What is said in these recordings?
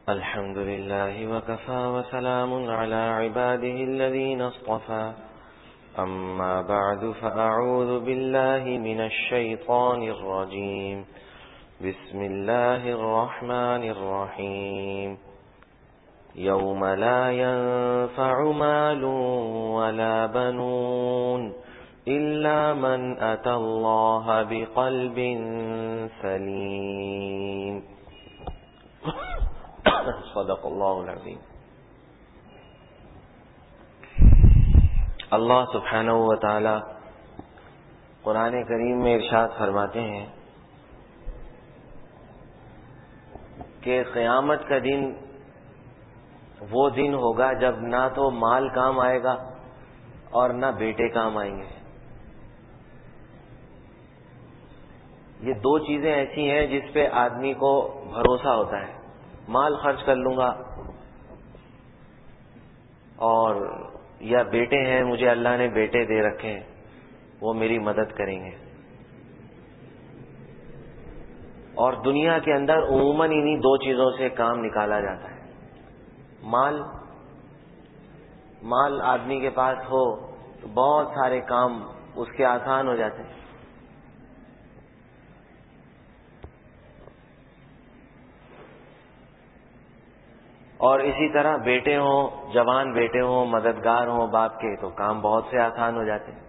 الحمد لله وكفى وسلام على عباده الذين اصطفى أما بعد فأعوذ بالله من الشيطان الرجيم بسم الله الرحمن الرحيم يوم لا ينفع مال ولا بنون إلا من أتى الله بقلب سليم صدق اللہ العظیم۔ اللہ سبحانہ و تعالی قرآن کریم میں ارشاد فرماتے ہیں کہ قیامت کا دن وہ دن ہوگا جب نہ تو مال کام آئے گا اور نہ بیٹے کام آئیں گے۔ یہ دو چیزیں ایسی ہیں جس پہ آدمی کو بھروسہ ہوتا ہے، مال خرچ کر لوں گا اور یا بیٹے ہیں، مجھے اللہ نے بیٹے دے رکھے ہیں، وہ میری مدد کریں گے۔ اور دنیا کے اندر عموماً انہی دو چیزوں سے کام نکالا جاتا ہے۔ مال آدمی کے پاس ہو تو بہت سارے کام اس کے آسان ہو جاتے ہیں، اور اسی طرح بیٹے ہوں، جوان بیٹے ہوں، مددگار ہوں باپ کے، تو کام بہت سے آسان ہو جاتے ہیں۔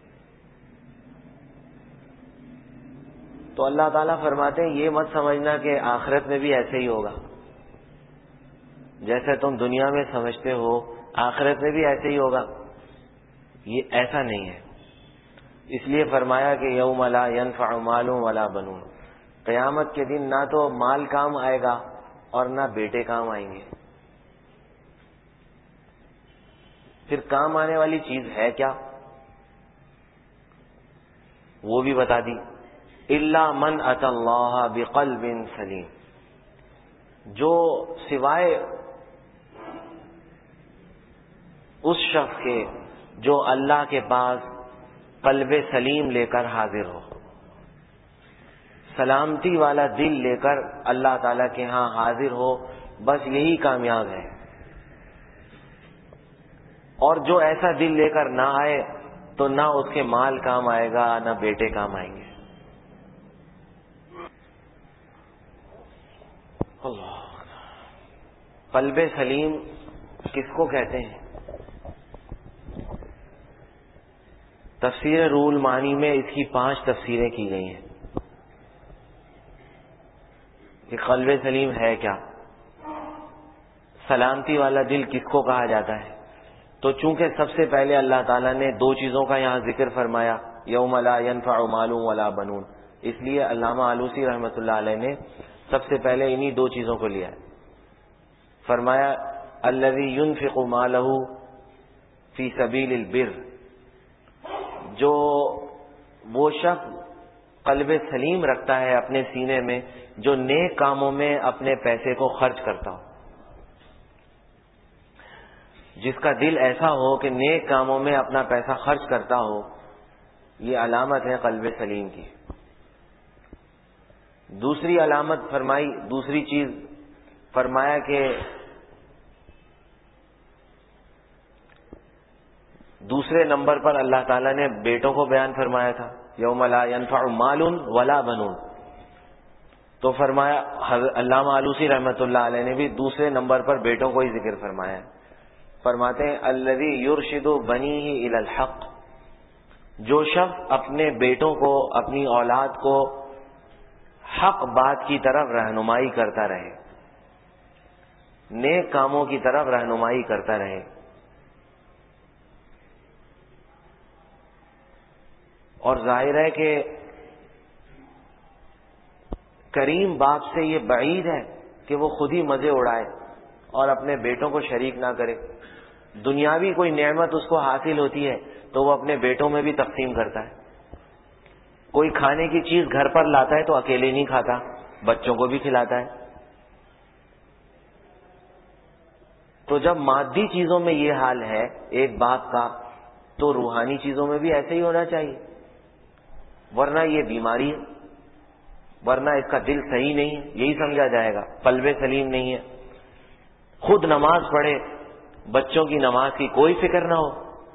تو اللہ تعالیٰ فرماتے ہیں یہ مت سمجھنا کہ آخرت میں بھی ایسے ہی ہوگا، جیسے تم دنیا میں سمجھتے ہو آخرت میں بھی ایسے ہی ہوگا، یہ ایسا نہیں ہے۔ اس لیے فرمایا کہ یوم لا ینفع مال ولا بنون، قیامت کے دن نہ تو مال کام آئے گا اور نہ بیٹے کام آئیں گے۔ پھر کام آنے والی چیز ہے کیا، وہ بھی بتا دی، الا من اتی اللہ بقلب سلیم، جو سوائے اس شخص کے جو اللہ کے پاس قلب سلیم لے کر حاضر ہو، سلامتی والا دل لے کر اللہ تعالیٰ کے ہاں حاضر ہو، بس یہی کامیاب ہے۔ اور جو ایسا دل لے کر نہ آئے تو نہ اس کے مال کام آئے گا نہ بیٹے کام آئیں گے۔ اللہ، قلب سلیم کس کو کہتے ہیں؟ تفسیر روح المعانی میں اس کی 5 تفسیریں کی گئی ہیں کہ قلب سلیم ہے کیا، سلامتی والا دل کس کو کہا جاتا ہے۔ تو چونکہ سب سے پہلے اللہ تعالیٰ نے 2 چیزوں کا یہاں ذکر فرمایا، یوم لا ینفع مال ولا بنون، اس لیے علامہ آلوسی رحمۃ اللہ علیہ نے سب سے پہلے انہی 2 چیزوں کو لیا ہے۔ فرمایا الذی ينفق مالہ فی سبیل البر، جو وہ شخص قلب سلیم رکھتا ہے اپنے سینے میں، جو نیک کاموں میں اپنے پیسے کو خرچ کرتا ہو، جس کا دل ایسا ہو کہ نیک کاموں میں اپنا پیسہ خرچ کرتا ہو، یہ علامت ہے قلب سلیم کی۔ دوسری علامت فرمائی، دوسری چیز فرمایا کہ دوسرے نمبر پر اللہ تعالیٰ نے بیٹوں کو بیان فرمایا تھا، یوم لا ینفع مال ولا بنون، تو فرمایا علامہ آلوسی رحمۃ اللہ علیہ نے بھی دوسرے نمبر پر بیٹوں کو ہی ذکر فرمایا ہے۔ فرماتے ہیں الذی یرشد بنیہ الی الحق، جو شخص اپنے بیٹوں کو، اپنی اولاد کو حق بات کی طرف رہنمائی کرتا رہے، نیک کاموں کی طرف رہنمائی کرتا رہے۔ اور ظاہر ہے کہ کریم باپ سے یہ بعید ہے کہ وہ خود ہی مزے اڑائے اور اپنے بیٹوں کو شریک نہ کرے۔ دنیاوی کوئی نعمت اس کو حاصل ہوتی ہے تو وہ اپنے بیٹوں میں بھی تقسیم کرتا ہے۔ کوئی کھانے کی چیز گھر پر لاتا ہے تو اکیلے نہیں کھاتا، بچوں کو بھی کھلاتا ہے۔ تو جب مادی چیزوں میں یہ حال ہے ایک باپ کا، تو روحانی چیزوں میں بھی ایسے ہی ہونا چاہیے، ورنہ یہ بیماری ہے، ورنہ اس کا دل صحیح نہیں ہے، یہی سمجھا جائے گا، قلب سلیم نہیں ہے۔ خود نماز پڑھے، بچوں کی نماز کی کوئی فکر نہ ہو.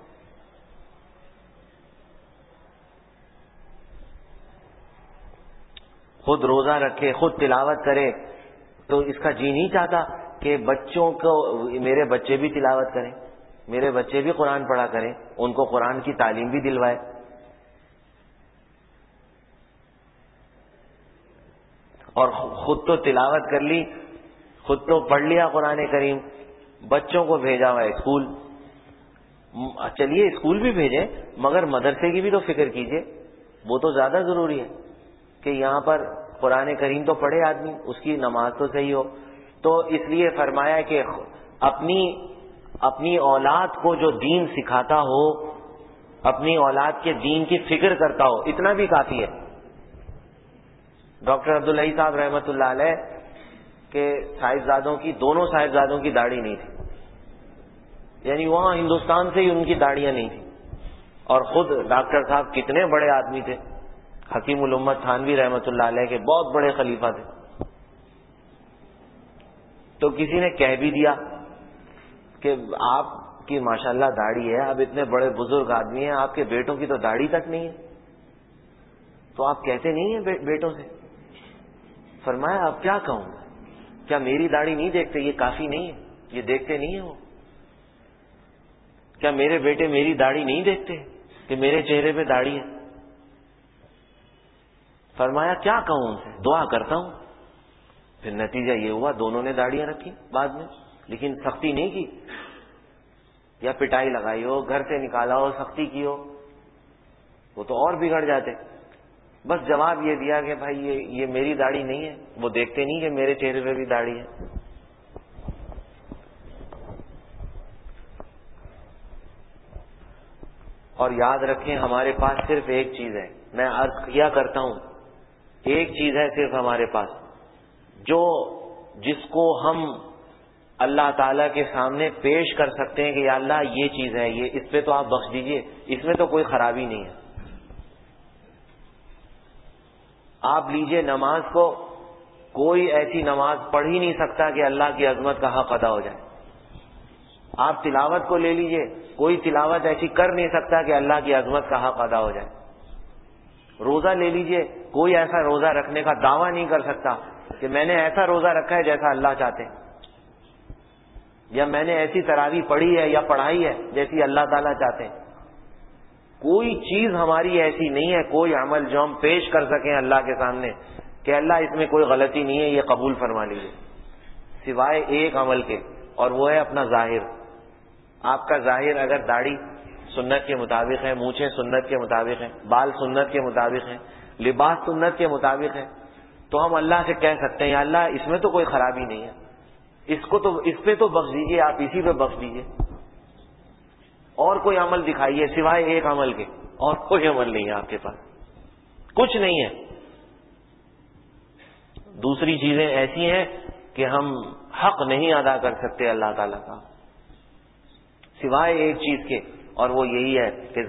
خود روزہ رکھے، خود تلاوت کرے، تو اس کا جی نہیں چاہتا کہ بچوں کو، میرے بچے بھی تلاوت کریں، میرے بچے بھی قرآن پڑھا کریں، ان کو قرآن کی تعلیم بھی دلوائے. اور خود تو تلاوت کر لی، خود تو پڑھ لیا قرآن کریم، بچوں کو بھیجا ہوا اسکول. چلیے اسکول بھی بھیجیں، مگر مدرسے کی بھی تو فکر کیجئے، وہ تو زیادہ ضروری ہے کہ یہاں پر قرآن کریم تو پڑھے آدمی، اس کی نماز تو صحیح ہو. تو اس لیے فرمایا کہ اپنی اولاد کو جو دین سکھاتا ہو، اپنی اولاد کے دین کی فکر کرتا ہو، اتنا بھی کافی ہے. ڈاکٹر عبداللہ صاحب رحمۃ اللہ علیہ کے صاحبزادوں کی، دونوں صاحبزادوں کی داڑھی نہیں تھی، یعنی وہاں ہندوستان سے ہی ان کی داڑیاں نہیں تھیں. اور خود ڈاکٹر صاحب کتنے بڑے آدمی تھے، حکیم الامت تھانوی رحمۃ اللہ علیہ کے بہت بڑے خلیفہ تھے. تو کسی نے کہہ بھی دیا کہ آپ کی ماشاءاللہ داڑھی ہے، آپ اتنے بڑے بزرگ آدمی ہیں، آپ کے بیٹوں کی تو داڑھی تک نہیں ہے، تو آپ کہتے نہیں ہیں بیٹوں سے؟ فرمایا اب کیا کہوں، کیا میری داڑھی نہیں دیکھتے؟ یہ کافی نہیں ہے، یہ دیکھتے نہیں ہیں وہ؟ کیا میرے بیٹے میری داڑھی نہیں دیکھتے کہ میرے چہرے پہ داڑھی ہے؟ فرمایا کیا کہوں ان سے، دعا کرتا ہوں. پھر نتیجہ یہ ہوا دونوں نے داڑیاں رکھی بعد میں، لیکن سختی نہیں کی، یا پٹائی لگائی ہو، گھر سے نکالا ہو، سختی کی ہو، وہ تو اور بگڑ جاتے. بس جواب یہ دیا کہ بھائی یہ میری داڑھی نہیں ہے، وہ دیکھتے نہیں کہ میرے چہرے پہ بھی داڑھی ہے. اور یاد رکھیں ہمارے پاس صرف ایک چیز ہے، میں عرض کیا کرتا ہوں، ایک چیز ہے صرف ہمارے پاس، جس کو ہم اللہ تعالیٰ کے سامنے پیش کر سکتے ہیں کہ یا اللہ یہ چیز ہے، یہ اس پہ تو آپ بخش دیجئے، اس میں تو کوئی خرابی نہیں ہے. آپ لیجئے نماز کو، کوئی ایسی نماز پڑھ ہی نہیں سکتا کہ اللہ کی عظمت کا حق ادا ہو جائے. آپ تلاوت کو لے لیجئے، کوئی تلاوت ایسی کر نہیں سکتا کہ اللہ کی عظمت کا حق ادا ہو جائے. روزہ لے لیجئے، کوئی ایسا روزہ رکھنے کا دعویٰ نہیں کر سکتا کہ میں نے ایسا روزہ رکھا ہے جیسا اللہ چاہتے ہیں، یا میں نے ایسی تراویح پڑھی ہے یا پڑھائی ہے جیسی اللہ تعالیٰ چاہتے ہیں. کوئی چیز ہماری ایسی نہیں ہے، کوئی عمل جو ہم پیش کر سکیں اللہ کے سامنے کہ اللہ اس میں کوئی غلطی نہیں ہے، یہ قبول فرما لیجیے، سوائے ایک عمل کے، اور وہ ہے اپنا ظاہر. آپ کا ظاہر اگر داڑھی سنت کے مطابق ہے، مونچھیں سنت کے مطابق ہیں، بال سنت کے مطابق ہیں، لباس سنت کے مطابق ہے، تو ہم اللہ سے کہہ سکتے ہیں یا اللہ اس میں تو کوئی خرابی نہیں ہے، اس پہ تو بخش دیجیے، آپ اسی پہ بخش دیجیے. اور کوئی عمل دکھائیے سوائے ایک عمل کے، اور کوئی عمل نہیں ہے آپ کے پاس، کچھ نہیں ہے. دوسری چیزیں ایسی ہیں کہ ہم حق نہیں ادا کر سکتے اللہ تعالیٰ کا سوائے ایک چیز کے، اور وہ یہی ہے کہ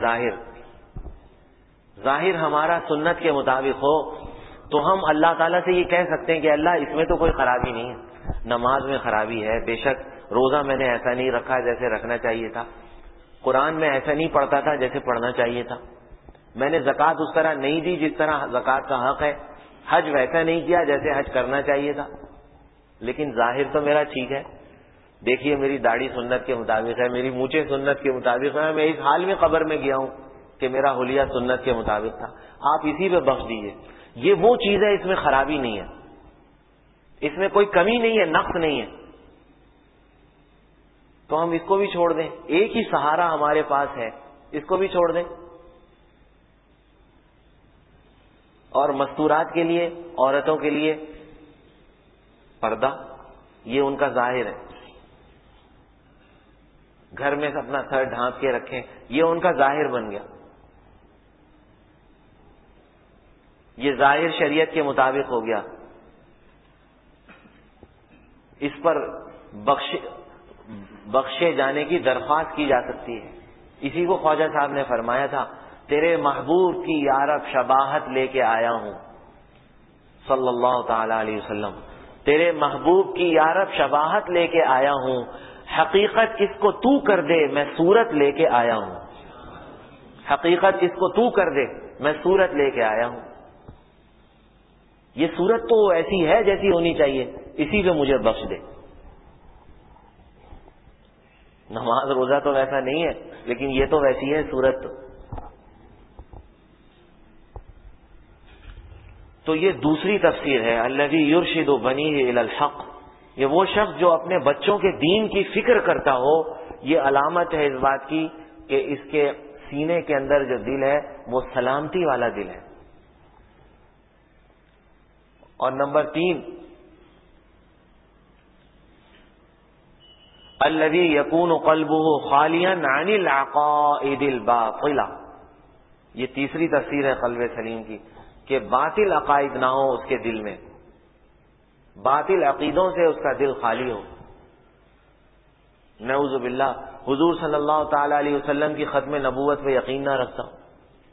ظاہر ہمارا سنت کے مطابق ہو تو ہم اللہ تعالیٰ سے یہ کہہ سکتے ہیں کہ اللہ اس میں تو کوئی خرابی نہیں ہے. نماز میں خرابی ہے بے شک، روزہ میں نے ایسا نہیں رکھا جیسے رکھنا چاہیے تھا، قرآن میں ایسا نہیں پڑھتا تھا جیسے پڑھنا چاہیے تھا، میں نے زکوٰۃ اس طرح نہیں دی جس طرح زکوٰۃ کا حق ہے، حج ویسا نہیں کیا جیسے حج کرنا چاہیے تھا، لیکن ظاہر تو میرا ٹھیک ہے. دیکھیے میری داڑھی سنت کے مطابق ہے، میری مونچھیں سنت کے مطابق ہے، میں اس حال میں قبر میں گیا ہوں کہ میرا حلیہ سنت کے مطابق تھا، آپ اسی پہ بخش دیجیے. یہ وہ چیز ہے، اس میں خرابی نہیں ہے، اس میں کوئی کمی نہیں ہے، نقص نہیں ہے، تو ہم اس کو بھی چھوڑ دیں. ایک ہی سہارا ہمارے پاس ہے، اس کو بھی چھوڑ دیں. اور مستورات کے لیے، عورتوں کے لیے پردہ، یہ ان کا ظاہر ہے، گھر میں اپنا سر ڈھانپ کے رکھیں، یہ ان کا ظاہر بن گیا، یہ ظاہر شریعت کے مطابق ہو گیا. اس پر بخشے جانے کی درخواست کی جا سکتی ہے. اسی کو خواجہ صاحب نے فرمایا تھا، تیرے محبوب کی یارب شباہت لے کے آیا ہوں صلی اللہ تعالی علیہ وسلم، تیرے محبوب کی یارب شباہت لے کے آیا ہوں، حقیقت اس کو تو کر دے میں صورت لے کے آیا ہوں، حقیقت اس کو تو کر دے میں صورت لے کے آیا ہوں. یہ صورت تو ایسی ہے جیسی ہونی چاہیے، اسی پہ مجھے بخش دے. نماز روزہ تو ویسا نہیں ہے، لیکن یہ تو ویسی ہے صورت. تو یہ دوسری تفسیر ہے، الذی یرشد بنیہ الی الحق. یہ وہ شخص جو اپنے بچوں کے دین کی فکر کرتا ہو، یہ علامت ہے اس بات کی کہ اس کے سینے کے اندر جو دل ہے وہ سلامتی والا دل ہے. اور نمبر 3، الذی یکون قلبہ خالیا عن العقائد الباطلہ. یہ تیسری تفسیر ہے قلب سلیم کی، کہ باطل عقائد نہ ہو اس کے دل میں، باطل عقیدوں سے اس کا دل خالی ہو. نعوذ باللہ، حضور صلی اللہ تعالی علیہ وسلم کی ختم نبوت پہ یقین نہ رکھتا ہوں،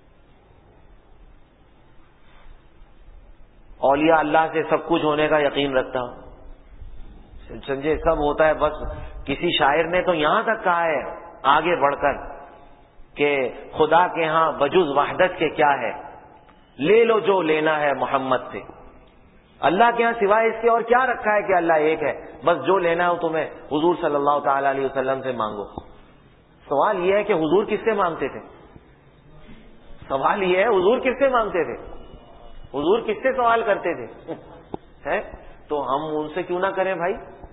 اولیاء اللہ سے سب کچھ ہونے کا یقین رکھتا ہوں. سمجھے، سب ہوتا ہے. بس کسی شاعر نے تو یہاں تک کہا ہے آگے بڑھ کر کہ خدا کے ہاں بجز وحدت کے کیا ہے، لے لو جو لینا ہے محمد سے. اللہ کے ہاں سوائے اس کے اور کیا رکھا ہے کہ اللہ ایک ہے، بس جو لینا ہو تمہیں حضور صلی اللہ تعالی علیہ وسلم سے مانگو. سوال یہ ہے کہ حضور کس سے مانگتے تھے؟ سوال یہ ہے حضور کس سے مانگتے تھے؟ حضور کس سے سوال کرتے تھے؟ تو ہم ان سے کیوں نہ کریں بھائی؟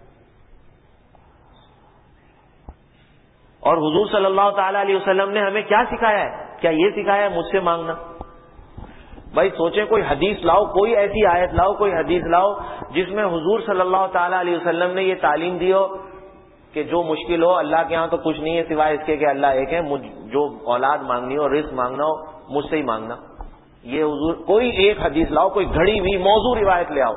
اور حضور صلی اللہ تعالی علیہ وسلم نے ہمیں کیا سکھایا ہے؟ کیا یہ سکھایا ہے مجھ سے مانگنا؟ بھائی سوچیں، کوئی حدیث لاؤ، کوئی ایسی آیت لاؤ، کوئی حدیث لاؤ جس میں حضور صلی اللہ تعالی علیہ وسلم نے یہ تعلیم دی ہو کہ جو مشکل ہو، اللہ کے ہاں تو کچھ نہیں ہے سوائے اس کے کہ اللہ ایک ہے، جو اولاد مانگنی ہو، رزق مانگنا ہو، مجھ سے ہی مانگنا. یہ حضور، کوئی ایک حدیث لاؤ، کوئی گھڑی ہوئی موضوع روایت لے آؤ،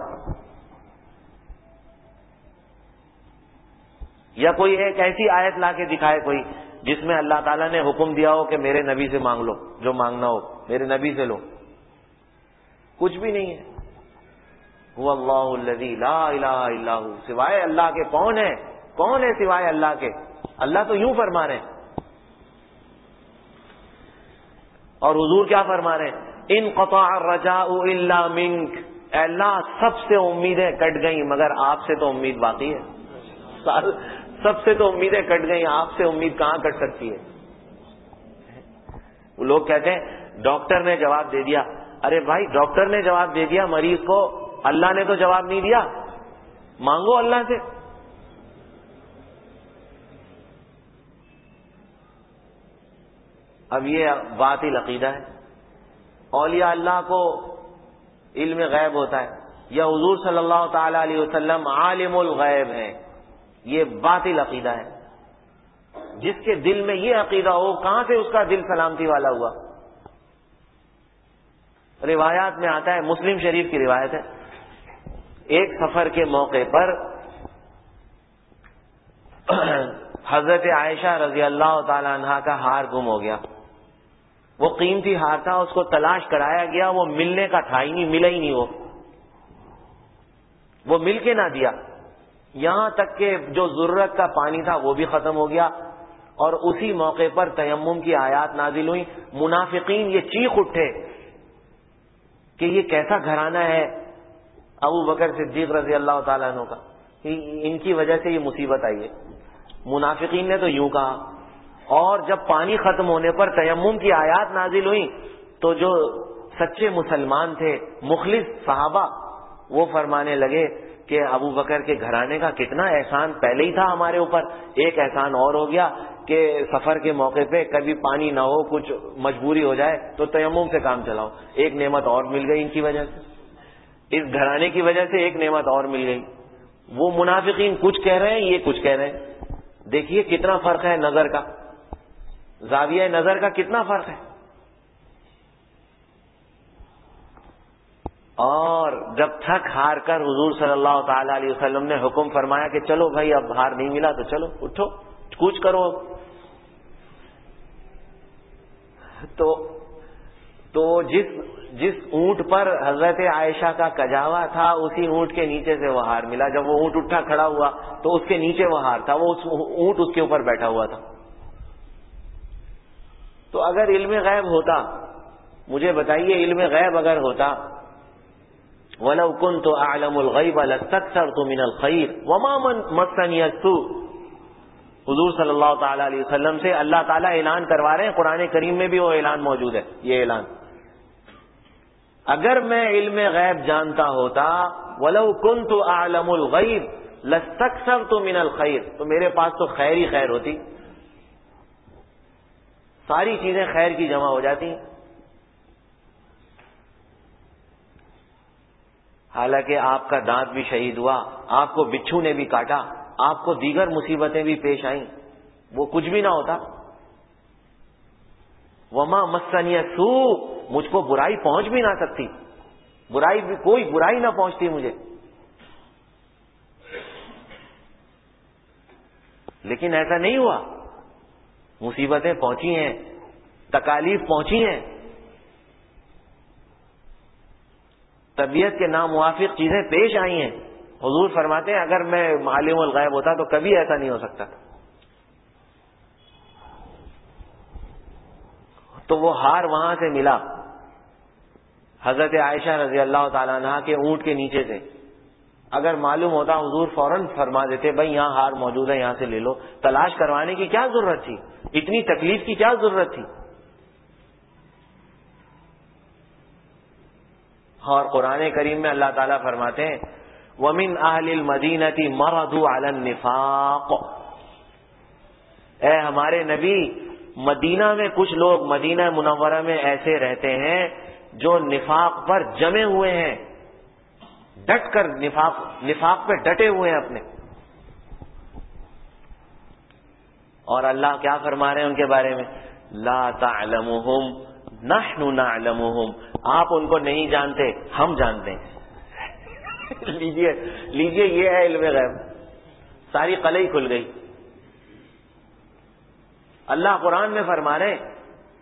یا کوئی ایک ایسی آیت لا کے دکھائے کوئی جس میں اللہ تعالیٰ نے حکم دیا ہو کہ میرے نبی سے مانگ لو، جو مانگنا ہو میرے نبی سے لو. کچھ بھی نہیں ہے. هو اللہ الذی لا الہ الا ہو. سوائے اللہ کے کون ہے؟ کون ہے سوائے اللہ کے؟ اللہ تو یوں فرما رہے ہیں. اور حضور کیا فرما رہے ہیں؟ انقطع الرجاء الا منک. اے اللہ سب سے امیدیں کٹ گئیں مگر آپ سے تو امید باقی ہے. سب سے تو امیدیں کٹ گئیں، آپ سے امید کہاں کٹ سکتی ہے؟ وہ لوگ کہتے ہیں ڈاکٹر نے جواب دے دیا. ارے بھائی ڈاکٹر نے جواب دے دیا مریض کو، اللہ نے تو جواب نہیں دیا. مانگو اللہ سے. اب یہ باطل عقیدہ ہے. اولیاء اللہ کو علم غیب ہوتا ہے، یا حضور صلی اللہ تعالی علیہ وسلم عالم الغیب ہیں، یہ باطل عقیدہ ہے. جس کے دل میں یہ عقیدہ ہو، کہاں سے اس کا دل سلامتی والا ہوا؟ روایات میں آتا ہے، مسلم شریف کی روایت ہے، ایک سفر کے موقع پر حضرت عائشہ رضی اللہ تعالی عنہا کا ہار گم ہو گیا. وہ قیمتی ہار تھا، اس کو تلاش کرایا گیا، وہ ملنے کا تھا ہی نہیں، ملا ہی نہیں. وہ مل کے نہ دیا، یہاں تک کہ جو ضرورت کا پانی تھا وہ بھی ختم ہو گیا. اور اسی موقع پر تیمم کی آیات نازل ہوئی. منافقین یہ چیخ اٹھے کہ یہ کیسا گھرانہ ہے ابو بکر صدیق رضی اللہ تعالیٰ عنہ کا، ان کی وجہ سے یہ مصیبت آئی ہے. منافقین نے تو یوں کہا. اور جب پانی ختم ہونے پر تیمم کی آیات نازل ہوئی تو جو سچے مسلمان تھے، مخلص صحابہ، وہ فرمانے لگے کہ ابو بکر کے گھرانے کا کتنا احسان پہلے ہی تھا ہمارے اوپر، ایک احسان اور ہو گیا کہ سفر کے موقع پہ کبھی پانی نہ ہو، کچھ مجبوری ہو جائے تو تیمم سے کام چلاؤ. ایک نعمت اور مل گئی ان کی وجہ سے، اس گھرانے کی وجہ سے ایک نعمت اور مل گئی. وہ منافقین کچھ کہہ رہے ہیں، یہ کچھ کہہ رہے ہیں. دیکھیے کتنا فرق ہے نظر کا، زاویہ نظر کا کتنا فرق ہے. اور جب تھک ہار کر حضور صلی اللہ تعالی علیہ وسلم نے حکم فرمایا کہ چلو بھائی اب ہار نہیں ملا تو چلو اٹھو کچھ کرو، تو تو جس اونٹ پر حضرت عائشہ کا کجاوا تھا اسی اونٹ کے نیچے سے وہ ہار ملا. جب وہ اونٹ اٹھا کھڑا ہوا تو اس کے نیچے وہ ہار تھا, وہ اونٹ اس کے اوپر بیٹھا ہوا تھا. تو اگر علم غیب ہوتا, مجھے بتائیے علم غیب اگر ہوتا, وَلَوْ كُنْتُ أَعْلَمُ الْغَيْبَ لَاسْتَكْثَرْتُ مِنَ الْخَيْرِ وَمَا مَسَّنِيَ السُّوءُ. حضور صلی اللہ تعالی علیہ وسلم سے اللہ تعالیٰ اعلان کروا رہے ہیں, قرآن کریم میں بھی وہ اعلان موجود ہے. یہ اعلان, اگر میں علم غیب جانتا ہوتا, وَلَوْ كُنْتُ أَعْلَمُ الْغَيْبَ لَاسْتَكْثَرْتُ مِنَ الْخَيْرِ, تو میرے پاس تو خیر ہی خیر ہوتی, ساری چیزیں خیر کی جمع ہو جاتی. حالانکہ آپ کا دانت بھی شہید ہوا, آپ کو بچھو نے بھی کاٹا, آپ کو دیگر مصیبتیں بھی پیش آئیں, وہ کچھ بھی نہ ہوتا. وما مسنی السوء, مجھ کو برائی پہنچ بھی نہ سکتی, برائی بھی, کوئی برائی نہ پہنچتی مجھے. لیکن ایسا نہیں ہوا, مصیبتیں پہنچی ہیں, تکالیف پہنچی ہیں, طبیعت کے ناموافق چیزیں پیش آئی ہیں. حضور فرماتے ہیں اگر میں عالم الغیب ہوتا تو کبھی ایسا نہیں ہو سکتا. تو وہ ہار وہاں سے ملا حضرت عائشہ رضی اللہ تعالیٰ عنہ کے اونٹ کے نیچے سے. اگر معلوم ہوتا حضور فوراً فرما دیتے بھائی یہاں ہار موجود ہے, یہاں سے لے لو. تلاش کروانے کی کیا ضرورت تھی, اتنی تکلیف کی کیا ضرورت تھی. اور قرآن کریم میں اللہ تعالیٰ فرماتے ہیں وَمِنْ أَهْلِ الْمَدِينَةِ مَرَضُوا عَلَى النِّفَاقِ. اے ہمارے نبی, مدینہ میں کچھ لوگ, مدینہ منورہ میں ایسے رہتے ہیں جو نفاق پر جمے ہوئے ہیں, ڈٹ کر نفاق پہ ڈٹے ہوئے ہیں اپنے. اور اللہ کیا فرما رہے ہیں ان کے بارے میں, لا تعلمهم نحن نعلمهم, آپ ان کو نہیں جانتے, ہم جانتے ہیں. لیجئے یہ ہے علم غیب, ساری قلعی کھل گئی. اللہ قرآن میں فرما رہے ہیں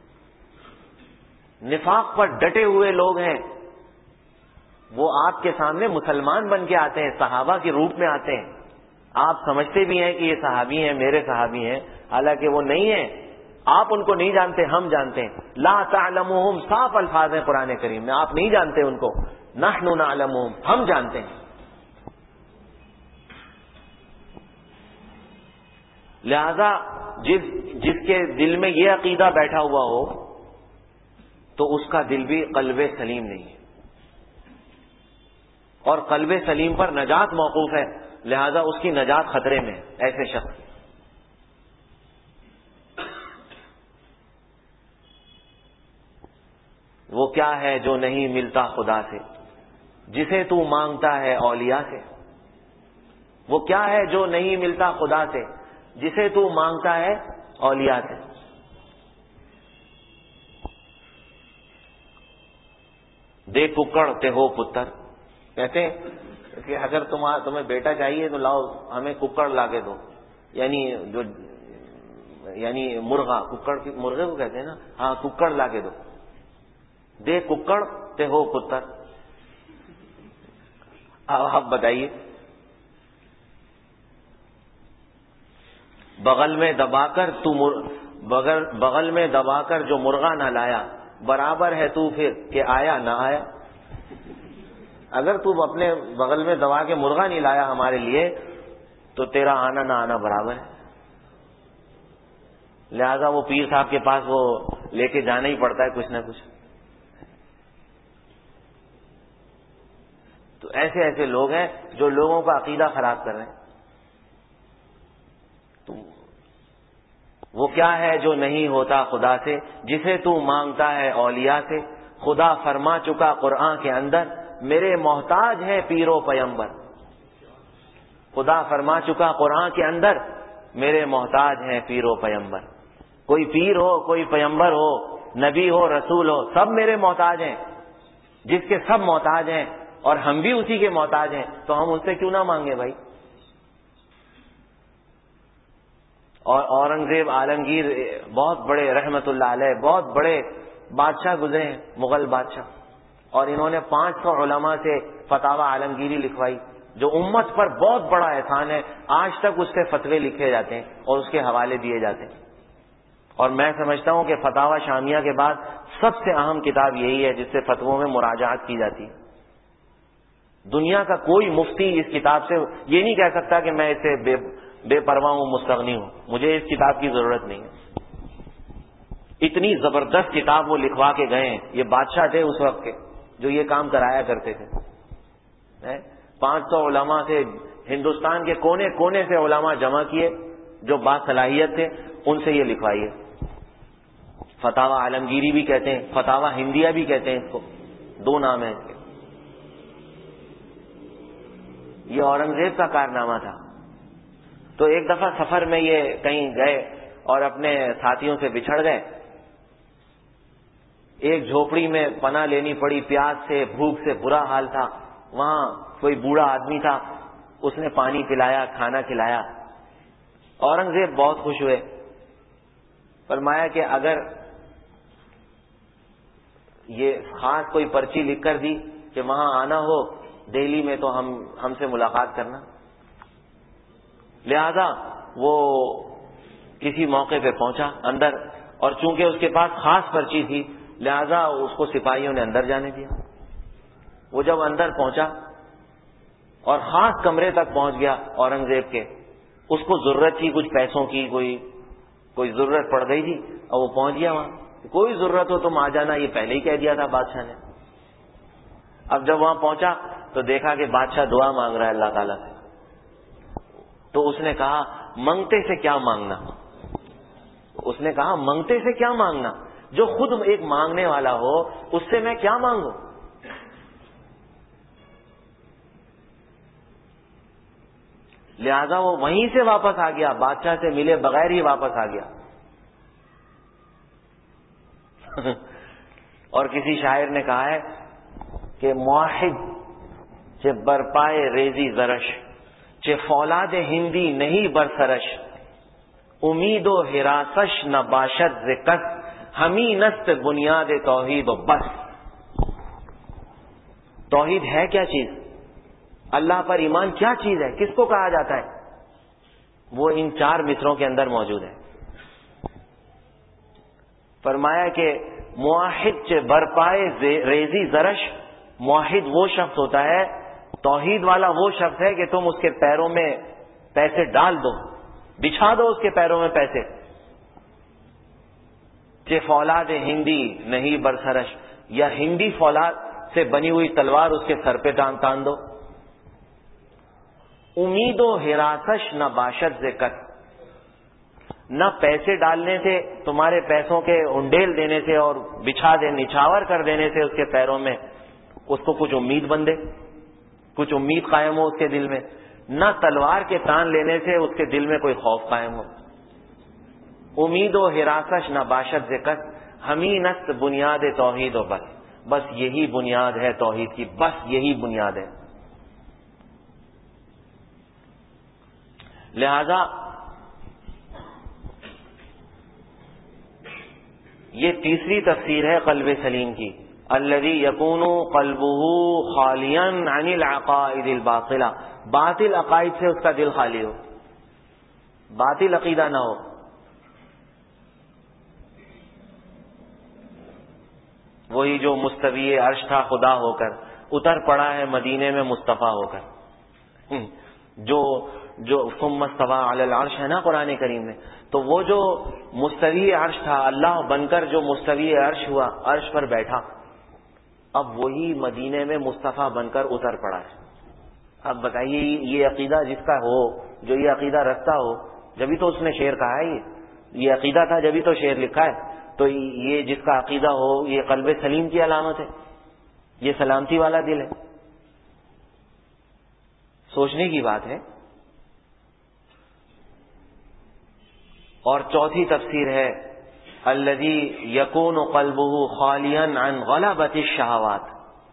نفاق پر ڈٹے ہوئے لوگ ہیں, وہ آپ کے سامنے مسلمان بن کے آتے ہیں, صحابہ کے روپ میں آتے ہیں. آپ سمجھتے بھی ہیں کہ یہ صحابی ہیں, میرے صحابی ہیں, حالانکہ وہ نہیں ہیں. آپ ان کو نہیں جانتے, ہم جانتے ہیں. لا تعلمهم, صاف الفاظ ہیں قرآن کریم میں, آپ نہیں جانتے ان کو. نحن نعلمهم, ہم جانتے ہیں. لہذا جس کے دل میں یہ عقیدہ بیٹھا ہوا ہو تو اس کا دل بھی قلب سلیم نہیں ہے, اور قلب سلیم پر نجات موقوف ہے. لہذا اس کی نجات خطرے میں ہے. ایسے شخص وہ کیا ہے جو نہیں ملتا خدا سے, جسے تو مانگتا ہے اولیاء سے. وہ کیا ہے جو نہیں ملتا خدا سے, جسے تو مانگتا ہے اولیاء سے. دے ککڑ تے ہو پتر, کہتے ہیں کہ اگر تمہیں بیٹا چاہیے تو لاؤ ہمیں ککڑ لا کے دو, یعنی مرغا, مرغے کو کہتے ہیں نا, ہاں ککڑ لا کے دو. دے ککڑ تے ہو پتر. آپ بتائیے, بغل میں دبا کر جو مرغا نہ لایا, برابر ہے تو پھر کہ آیا نہ آیا. اگر تو اپنے بغل میں دبا کے مرغا نہیں لایا ہمارے لیے تو تیرا آنا نہ آنا برابر ہے. لہذا وہ پیر صاحب کے پاس وہ لے کے جانا ہی پڑتا ہے کچھ نہ کچھ. تو ایسے لوگ ہیں جو لوگوں کا عقیدہ خراب کر رہے ہیں. تو وہ کیا ہے جو نہیں ہوتا خدا سے, جسے تو مانگتا ہے اولیاء سے. خدا فرما چکا قرآن کے اندر, میرے محتاج ہے پیر و پیمبر. خدا فرما چکا قرآن کے اندر, میرے محتاج ہیں پیر و پیمبر. کوئی پیر ہو, کوئی پیمبر ہو, نبی ہو, رسول ہو, سب میرے محتاج ہیں. جس کے سب محتاج ہیں اور ہم بھی اسی کے محتاج ہیں, تو ہم اس سے کیوں نہ مانگے بھائی. اور اورنگزیب عالمگیر بہت بڑے رحمت اللہ علیہ, بہت بڑے بادشاہ گزرے ہیں، مغل بادشاہ، اور انہوں نے 500 علماء سے فتاوی عالمگیری لکھوائی، جو امت پر بہت بڑا احسان ہے. آج تک اس کے فتوے لکھے جاتے ہیں اور اس کے حوالے دیے جاتے ہیں. اور میں سمجھتا ہوں کہ فتاوی شامیہ کے بعد سب سے اہم کتاب یہی ہے جس سے فتووں میں مراجعات کی جاتی ہے. دنیا کا کوئی مفتی اس کتاب سے یہ نہیں کہہ سکتا کہ میں اس سے بے پرواہ ہوں، مستغنی ہوں، مجھے اس کتاب کی ضرورت نہیں ہے. اتنی زبردست کتاب وہ لکھوا کے گئے ہیں. یہ بادشاہ تھے اس وقت کے جو یہ کام کرایا کرتے تھے. 500 علماء سے ہندوستان کے کونے کونے سے علماء جمع کیے جو باصلاحیت تھے، ان سے یہ لکھوائیے. فتاوی عالمگیری بھی کہتے ہیں، فتاوی ہندیہ بھی کہتے ہیں اس کو، 2 نام ہیں اس کے. یہ اورنگزیب کا کارنامہ تھا. تو ایک دفعہ سفر میں یہ کہیں گئے اور اپنے ساتھیوں سے بچھڑ گئے. ایک جھوپڑی میں پناہ لینی پڑی، پیاس سے بھوک سے برا حال تھا. وہاں کوئی بوڑھا آدمی تھا، اس نے پانی پلایا، کھانا کھلایا. اورنگزیب بہت خوش ہوئے، فرمایا کہ اگر یہ خاص کوئی پرچی لکھ کر دی کہ وہاں آنا ہو دہلی میں تو ہم سے ملاقات کرنا. لہذا وہ کسی موقع پہ پہنچا اندر، اور چونکہ اس کے پاس خاص پرچی تھی لہذا اس کو سپاہیوں نے اندر جانے دیا. وہ جب اندر پہنچا اور خاص کمرے تک پہنچ گیا اورنگزیب کے، اس کو ضرورت تھی کچھ پیسوں کی، کوئی ضرورت پڑ گئی تھی، اور وہ پہنچ گیا وہاں. کوئی ضرورت ہو تم آ جانا، یہ پہلے ہی کہہ دیا تھا بادشاہ نے. اب جب وہاں پہنچا تو دیکھا کہ بادشاہ دعا مانگ رہا ہے اللہ تعالیٰ سے. تو اس نے کہا منگتے سے کیا مانگنا. اس نے کہا منگتے سے کیا مانگنا، جو خود ایک مانگنے والا ہو اس سے میں کیا مانگوں. لہذا وہ وہیں سے واپس آ گیا، بادشاہ سے ملے بغیر ہی واپس آ گیا. اور کسی شاعر نے کہا ہے کہ موحد چه برپائے ریزی زرش، چه فولاد ہندی نہیں برسرش، امید و حراسش نہ باشد ز کس، ہمی نست بنیاد توحید و بس. توحید ہے کیا چیز، اللہ پر ایمان کیا چیز ہے، کس کو کہا جاتا ہے، وہ ان 4 مصروں کے اندر موجود ہے. فرمایا کہ موحد چه برپائے ریزی زرش، موحد وہ شخص ہوتا ہے، توحید والا وہ شخص ہے کہ تم اس کے پیروں میں پیسے ڈال دو، بچھا دو اس کے پیروں میں پیسے. چه فولاد ہندی نہیں برسرش، یا ہندی فولاد سے بنی ہوئی تلوار اس کے سر پہ تان دو. امید و حراسش نہ باشد ز کس، نہ پیسے ڈالنے سے، تمہارے پیسوں کے انڈیل دینے سے اور بچھا دے نچھاور کر دینے سے اس کے پیروں میں اس کو کچھ امید بندے، کچھ امید قائم ہو اس کے دل میں، نہ تلوار کے تان لینے سے اس کے دل میں کوئی خوف قائم ہو. امید و حراسش نہ باشد ز کس، ہمی نست بنیاد توحید و بس. بس یہی بنیاد ہے توحید کی، بس یہی بنیاد ہے. لہذا یہ تیسری تفسیر ہے قلب سلیم کی، الذی یکون قلبہ خالیا عن العقائد الباطلہ. باطل عقائد سے اس کا دل خالی ہو، باطل عقیدہ نہ ہو. وہی جو مستوی عرش تھا خدا ہو کر، اتر پڑا ہے مدینے میں مصطفیٰ ہو کر. جو ثم استوى علی العرش ہے نا قرآن کریم میں، تو وہ جو مستوی عرش تھا اللہ بن کر جو مستوی عرش ہوا، عرش پر بیٹھا، اب وہی مدینے میں مصطفیٰ بن کر اتر پڑا ہے. اب بتائیے یہ عقیدہ جس کا ہو، جو یہ عقیدہ رکھتا ہو، جبھی تو اس نے شعر کہا ہے، یہ عقیدہ تھا جبھی تو شعر لکھا ہے. تو یہ جس کا عقیدہ ہو، یہ قلب سلیم کی علامت ہے، یہ سلامتی والا دل ہے. سوچنے کی بات ہے. اور چوتھی تفسیر ہے الذی یکون قلبہ خالیا عن غلبۃ الشہوات،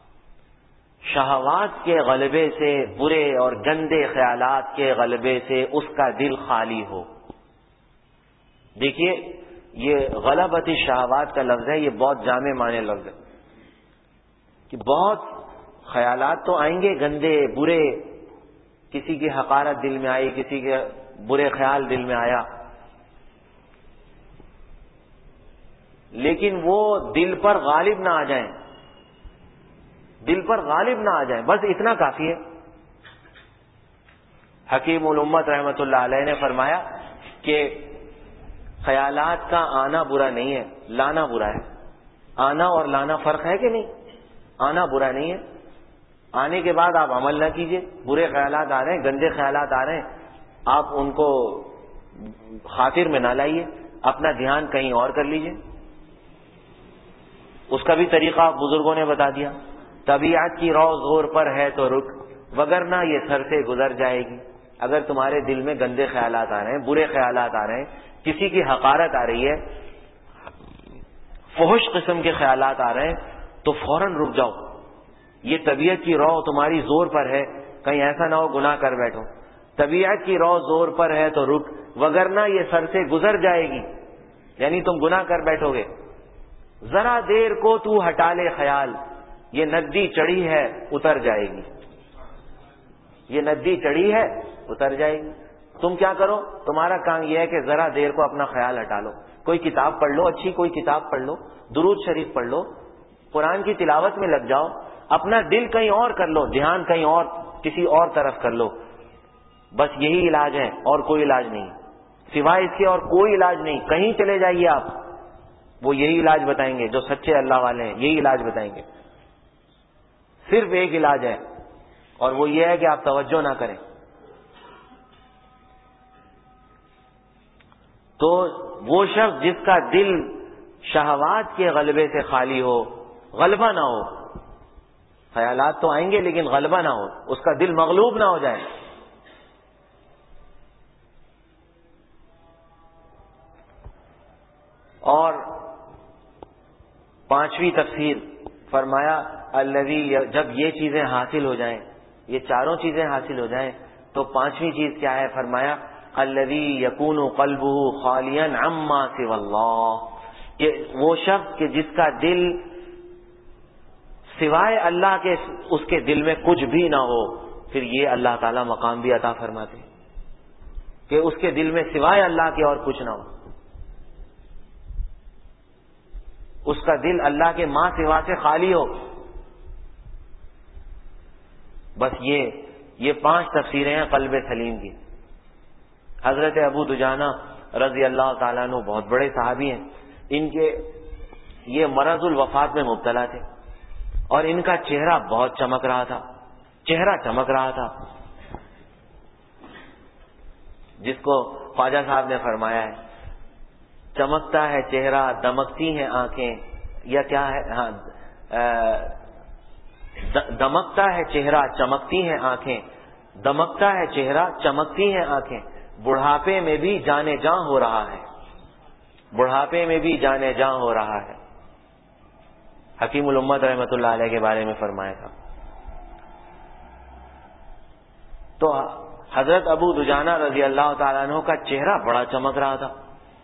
شہوات کے غلبے سے، برے اور گندے خیالات کے غلبے سے اس کا دل خالی ہو. دیکھیے یہ غلبۃ الشہوات کا لفظ ہے، یہ بہت جامع معنی لفظ ہے کہ بہت خیالات تو آئیں گے گندے برے، کسی کی حقارت دل میں آئی، کسی کے برے خیال دل میں آیا، لیکن وہ دل پر غالب نہ آ جائیں، دل پر غالب نہ آ جائیں، بس اتنا کافی ہے۔ حکیم الامت رحمۃ اللہ علیہ نے فرمایا کہ خیالات کا آنا برا نہیں ہے، لانا برا ہے۔ آنا اور لانا فرق ہے کہ نہیں؟ آنا برا نہیں ہے، آنے کے بعد آپ عمل نہ کیجئے، برے خیالات آ رہے ہیں، گندے خیالات آ رہے ہیں، آپ ان کو خاطر میں نہ لائیے، اپنا دھیان کہیں اور کر لیجئے۔ اس کا بھی طریقہ بزرگوں نے بتا دیا، طبیعت کی رو زور پر ہے تو رک، وگرنہ یہ سر سے گزر جائے گی۔ اگر تمہارے دل میں گندے خیالات آ رہے ہیں، برے خیالات آ رہے ہیں، کسی کی حقارت آ رہی ہے، فحش قسم کے خیالات آ رہے ہیں، تو فوراً رک جاؤ۔ یہ طبیعت کی رو تمہاری زور پر ہے، کہیں ایسا نہ ہو گناہ کر بیٹھو۔ طبیعت کی رو زور پر ہے تو رک، وگرنہ یہ سر سے گزر جائے گی، یعنی تم گناہ کر بیٹھو گے۔ ذرا دیر کو تو ہٹا لے خیال، یہ ندی چڑھی ہے اتر جائے گی، یہ ندی چڑھی ہے اتر جائے گی۔ تم کیا کرو، تمہارا کام یہ ہے کہ ذرا دیر کو اپنا خیال ہٹا لو، کوئی کتاب پڑھ لو، اچھی کوئی کتاب پڑھ لو، درود شریف پڑھ لو، قرآن کی تلاوت میں لگ جاؤ، اپنا دل کہیں اور کر لو، دھیان کہیں اور کسی اور طرف کر لو۔ بس یہی علاج ہے، اور کوئی علاج نہیں، سوائے اس کے اور کوئی علاج نہیں۔ کہیں چلے جائیے آپ، وہ یہی علاج بتائیں گے، جو سچے اللہ والے ہیں یہی علاج بتائیں گے۔ صرف ایک علاج ہے، اور وہ یہ ہے کہ آپ توجہ نہ کریں۔ تو وہ شخص جس کا دل شہوات کے غلبے سے خالی ہو، غلبہ نہ ہو، خیالات تو آئیں گے لیکن غلبہ نہ ہو، اس کا دل مغلوب نہ ہو جائے۔ اور پانچویں تفسیر فرمایا الذی، جب یہ چیزیں حاصل ہو جائیں، یہ چاروں چیزیں حاصل ہو جائیں، تو پانچویں چیز کیا ہے؟ فرمایا الذی یکون قلبہ خالیا عما سوی اللہ، کہ وہ شخص کہ جس کا دل سوائے اللہ کے اس کے دل میں کچھ بھی نہ ہو، پھر یہ اللہ تعالیٰ مقام بھی عطا فرماتے کہ اس کے دل میں سوائے اللہ کے اور کچھ نہ ہو، اس کا دل اللہ کے ماں سوا سے خالی ہو۔ بس یہ پانچ تفسیریں ہیں قلب سلیم کی۔ حضرت ابو دجانہ رضی اللہ تعالیٰ عنہ بہت بڑے صحابی ہیں، ان کے یہ مرض الوفات میں مبتلا تھے، اور ان کا چہرہ بہت چمک رہا تھا، چہرہ چمک رہا تھا، جس کو خواجہ صاحب نے فرمایا ہے چمکتا ہے چہرہ دمکتی ہیں آنکھیں، یا کیا ہے، ہاں، دمکتا ہے چہرہ چمکتی ہیں آنکھیں، دمکتا ہے چہرہ چمکتی ہیں آنکھیں، بڑھاپے میں بھی جانے جاں ہو رہا ہے، بڑھاپے میں بھی جانے جاں ہو رہا ہے۔ حکیم الامت رحمۃ اللہ علیہ کے بارے میں فرمایا تھا۔ تو حضرت ابو دجانہ رضی اللہ تعالیٰ عنہ کا چہرہ بڑا چمک رہا تھا۔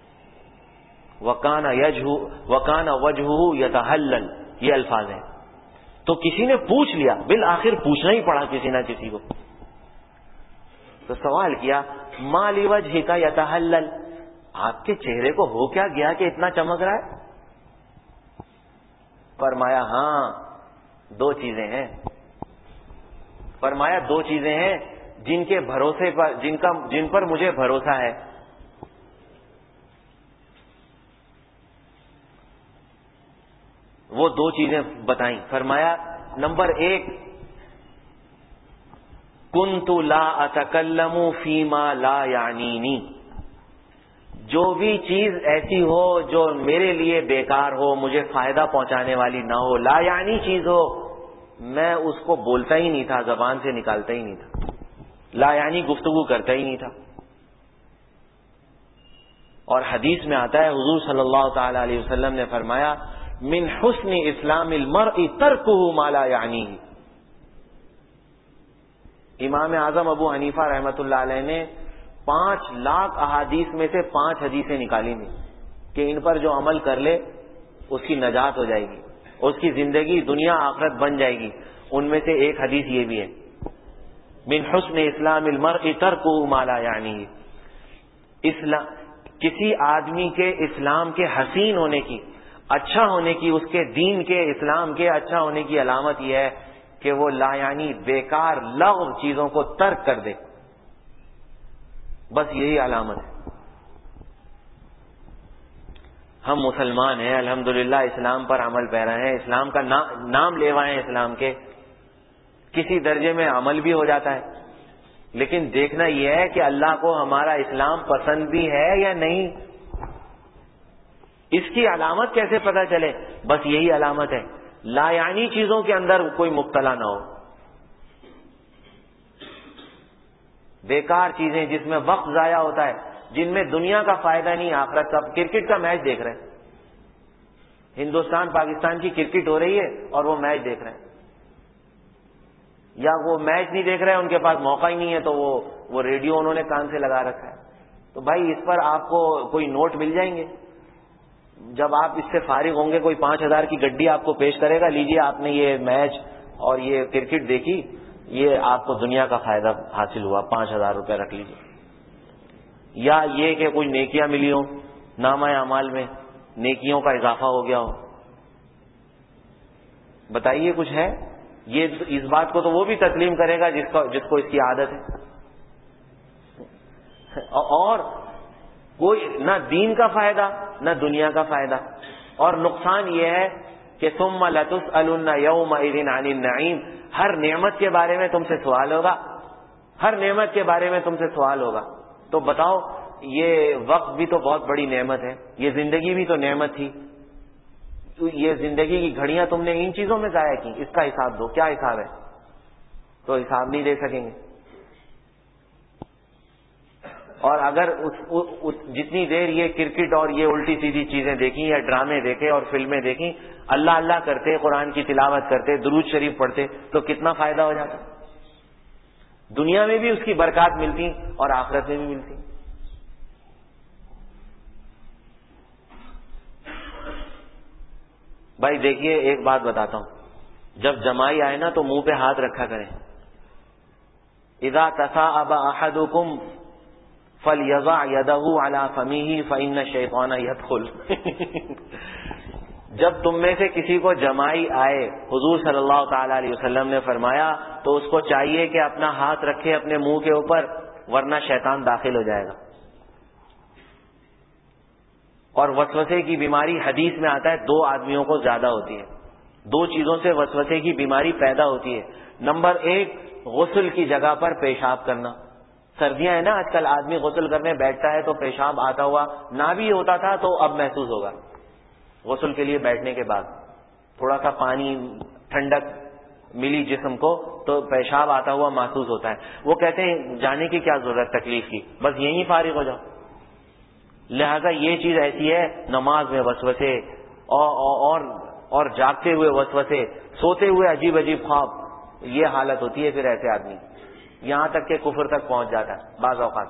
وَكَانَ وَجْهُهُ يَتَهَلَّلُ، یہ الفاظ ہیں۔ تو کسی نے پوچھ لیا، بالآخر پوچھنا ہی پڑا کسی نہ کسی کو، تو سوال کیا مَا لِوَجْهِكَ يَتَهَلَّلُ، آپ کے چہرے کو ہو کیا گیا کہ اتنا چمک رہا ہے؟ فرمایا ہاں دو چیزیں ہیں، فرمایا دو چیزیں ہیں جن کے بھروسے پر جن پر مجھے بھروسہ ہے۔ وہ دو چیزیں بتائیں، فرمایا نمبر ایک کنت لا اتکلم فیما لا یعنینی، جو بھی چیز ایسی ہو جو میرے لیے بیکار ہو، مجھے فائدہ پہنچانے والی نہ ہو، لا یعنی چیز ہو، میں اس کو بولتا ہی نہیں تھا، زبان سے نکالتا ہی نہیں تھا، لا یعنی گفتگو کرتا ہی نہیں تھا۔ اور حدیث میں آتا ہے حضور صلی اللہ تعالی علیہ وسلم نے فرمایا من حسن اسلام المرء ترکہ ما لا یعنیہ۔ امام اعظم ابو حنیفہ رحمۃ اللہ علیہ نے 5 لاکھ احادیث میں سے 5 حدیثیں نکالی تھیں، کہ ان پر جو عمل کر لے اس کی نجات ہو جائے گی, اس کی زندگی دنیا آخرت بن جائے گی. ان میں سے ایک حدیث یہ بھی ہے, من حسن اسلام المرء ترکہ ما لا یعنیہ, کسی آدمی کے اسلام کے حسین ہونے کی, اچھا ہونے کی, اس کے دین کے, اسلام کے اچھا ہونے کی علامت یہ ہے کہ وہ لا یعنی بیکار لغو چیزوں کو ترک کر دے. بس یہی علامت ہے. ہم مسلمان ہیں الحمدللہ, اسلام پر عمل پیرا ہیں, اسلام کا نام لیوائے ہیں اسلام کے, کسی درجے میں عمل بھی ہو جاتا ہے, لیکن دیکھنا یہ ہے کہ اللہ کو ہمارا اسلام پسند بھی ہے یا نہیں. اس کی علامت کیسے پتہ چلے؟ بس یہی علامت ہے, لا یعنی چیزوں کے اندر کوئی مبتلا نہ ہو, بیکار چیزیں جس میں وقت ضائع ہوتا ہے, جن میں دنیا کا فائدہ نہیں آخرت کا. کرکٹ کا میچ دیکھ رہے ہیں, ہندوستان پاکستان کی کرکٹ ہو رہی ہے اور وہ میچ دیکھ رہے ہیں, یا وہ میچ نہیں دیکھ رہے ہیں, ان کے پاس موقع ہی نہیں ہے تو وہ ریڈیو انہوں نے کان سے لگا رکھا ہے. تو بھائی اس پر آپ کو کوئی نوٹ مل جائیں گے جب آپ اس سے فارغ ہوں گے. کوئی 5,000 کی گڈی آپ کو پیش کرے گا, لیجئے آپ نے یہ میچ اور یہ کرکٹ دیکھی, یہ آپ کو دنیا کا فائدہ حاصل ہوا, 5,000 روپے رکھ لیجئے. یا یہ کہ کچھ نیکیاں ملی ہوں, نامہ اعمال میں نیکیوں کا اضافہ ہو گیا ہو. بتائیے کچھ ہے؟ یہ اس بات کو تو وہ بھی تسلیم کرے گا جس کو اس کی عادت ہے. اور کوئی نہ دین کا فائدہ نہ دنیا کا فائدہ. اور نقصان یہ ہے کہ ثم لتسألن یومئذ عن النعیم, ہر نعمت کے بارے میں تم سے سوال ہوگا, ہر نعمت کے بارے میں تم سے سوال ہوگا. تو بتاؤ, یہ وقت بھی تو بہت بڑی نعمت ہے, یہ زندگی بھی تو نعمت تھی, یہ زندگی کی گھڑیاں تم نے ان چیزوں میں ضائع کی, اس کا حساب دو. کیا حساب ہے؟ تو حساب نہیں دے سکیں گے. اور اگر جتنی دیر یہ کرکٹ اور یہ الٹی سیدھی چیزیں دیکھیں یا ڈرامے دیکھے اور فلمیں دیکھیں, اللہ اللہ کرتے, قرآن کی تلاوت کرتے, درود شریف پڑھتے, تو کتنا فائدہ ہو جاتا. دنیا میں بھی اس کی برکات ملتی اور آخرت میں بھی ملتی. بھائی دیکھیے, ایک بات بتاتا ہوں, جب جمائی آئے نا تو منہ پہ ہاتھ رکھا کریں. اذا تصاءب احدکم فلیضع یدہ علی فمیہ فإن الشیطان یدخل. جب تم میں سے کسی کو جمائی آئے, حضور صلی اللہ تعالی علیہ وسلم نے فرمایا, تو اس کو چاہیے کہ اپنا ہاتھ رکھے اپنے منہ کے اوپر, ورنہ شیطان داخل ہو جائے گا. اور وسوسے کی بیماری حدیث میں آتا ہے 2 آدمیوں کو زیادہ ہوتی ہے, 2 چیزوں سے وسوسے کی بیماری پیدا ہوتی ہے. نمبر 1, غسل کی جگہ پر پیشاب کرنا. سردیاں ہیں نا, آج کل آدمی غسل کرنے بیٹھتا ہے تو پیشاب آتا ہوا, نہ بھی ہوتا تھا تو اب محسوس ہوگا. غسل کے لیے بیٹھنے کے بعد تھوڑا سا پانی, ٹھنڈک ملی جسم کو تو پیشاب آتا ہوا محسوس ہوتا ہے. وہ کہتے ہیں جانے کی کیا ضرورت تکلیف کی, بس یہیں فارغ ہو جاؤ. لہذا یہ چیز ایسی ہے, نماز میں وسوسے اور جاگتے ہوئے وسوسے, سوتے ہوئے عجیب عجیب خواب, یہ حالت ہوتی ہے پھر ایسے آدمی, یہاں تک کہ کفر تک پہنچ جاتا ہے بعض اوقات.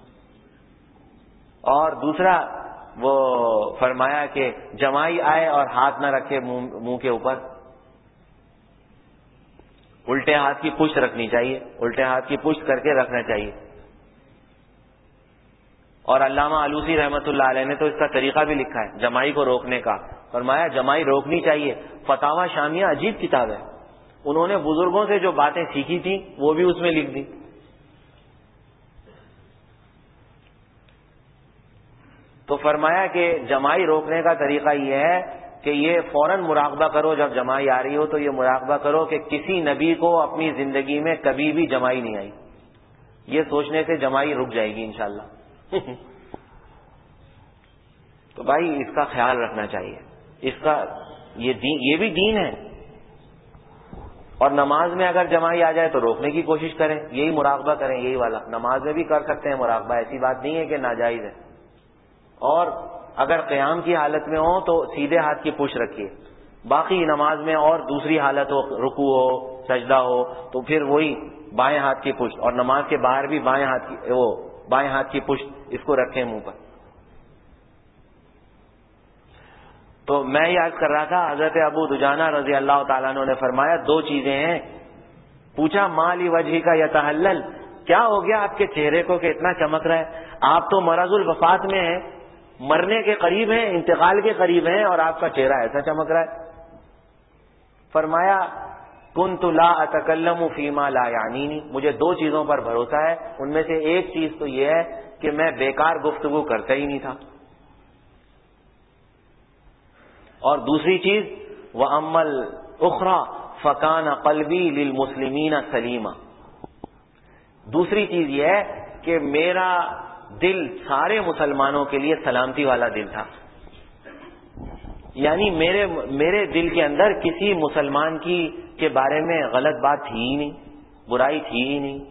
اور دوسرا وہ فرمایا کہ جمائی آئے اور ہاتھ نہ رکھے منہ کے اوپر, الٹے ہاتھ کی پشت رکھنی چاہیے, الٹے ہاتھ کی پشت کر کے رکھنا چاہیے. اور علامہ آلوسی رحمت اللہ علیہ نے تو اس کا طریقہ بھی لکھا ہے جمائی کو روکنے کا. فرمایا جمائی روکنی چاہیے. فتاوی شامیہ عجیب کتاب ہے, انہوں نے بزرگوں سے جو باتیں سیکھی تھیں وہ بھی اس میں لکھ دی. تو فرمایا کہ جمائی روکنے کا طریقہ یہ ہے کہ یہ فوراً مراقبہ کرو, جب جمائی آ رہی ہو تو یہ مراقبہ کرو کہ کسی نبی کو اپنی زندگی میں کبھی بھی جمائی نہیں آئی. یہ سوچنے سے جمائی رک جائے گی انشاءاللہ. تو بھائی اس کا خیال رکھنا چاہیے, اس کا یہ بھی دین ہے. اور نماز میں اگر جمائی آ جائے تو روکنے کی کوشش کریں, یہی مراقبہ کریں, یہی والا. نماز میں بھی کر سکتے ہیں مراقبہ, ایسی بات نہیں ہے کہ ناجائز ہے. اور اگر قیام کی حالت میں ہو تو سیدھے ہاتھ کی پشت رکھیے. باقی نماز میں اور دوسری حالت ہو, رکوع ہو, سجدہ ہو, تو پھر وہی بائیں ہاتھ کی پشت. اور نماز کے باہر بھی بائیں ہاتھ کی پشت اس کو رکھیں منہ پر. تو میں یاد کر رہا تھا، حضرت ابو دجانہ رضی اللہ تعالیٰ عنہ نے فرمایا 2 چیزیں ہیں. پوچھا مالی وجہی کا یتحلل، کیا ہو گیا آپ کے چہرے کو کہ اتنا چمک رہا ہے؟ آپ تو مرض الوفات میں ہیں، مرنے کے قریب ہیں، انتقال کے قریب ہیں، اور آپ کا چہرہ ایسا چمک رہا ہے. فرمایا کنت لا اتکلم فیما لا یعنینی، مجھے 2 چیزوں پر بھروسہ ہے، ان میں سے ایک چیز تو یہ ہے کہ میں بیکار گفتگو کرتا ہی نہیں تھا، اور دوسری چیز وَأَمَّا الْأُخْرَى فَكَانَ قَلْبِي لِلْمُسْلِمِينَ سَلِيمًا، دوسری چیز یہ ہے کہ میرا دل سارے مسلمانوں کے لیے سلامتی والا دل تھا. یعنی میرے دل کے اندر کسی مسلمان کے بارے میں غلط بات تھی ہی نہیں، برائی تھی ہی نہیں.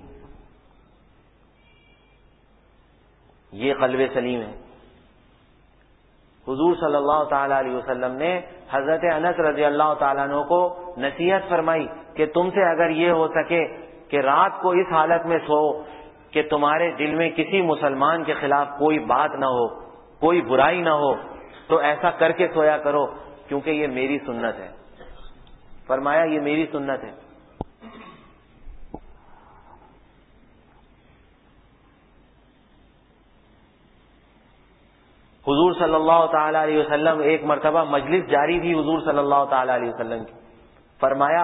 یہ قلب سلیم ہے. حضور صلی اللہ تعالی علیہ وسلم نے حضرت انس رضی اللہ تعالیٰ عنہ کو نصیحت فرمائی کہ تم سے اگر یہ ہو سکے کہ رات کو اس حالت میں سو کہ تمہارے دل میں کسی مسلمان کے خلاف کوئی بات نہ ہو، کوئی برائی نہ ہو، تو ایسا کر کے سویا کرو، کیونکہ یہ میری سنت ہے. فرمایا یہ میری سنت ہے. حضور صلی اللہ تعالی علیہ وسلم ایک مرتبہ مجلس جاری تھی حضور صلی اللہ تعالی علیہ وسلم کی. فرمایا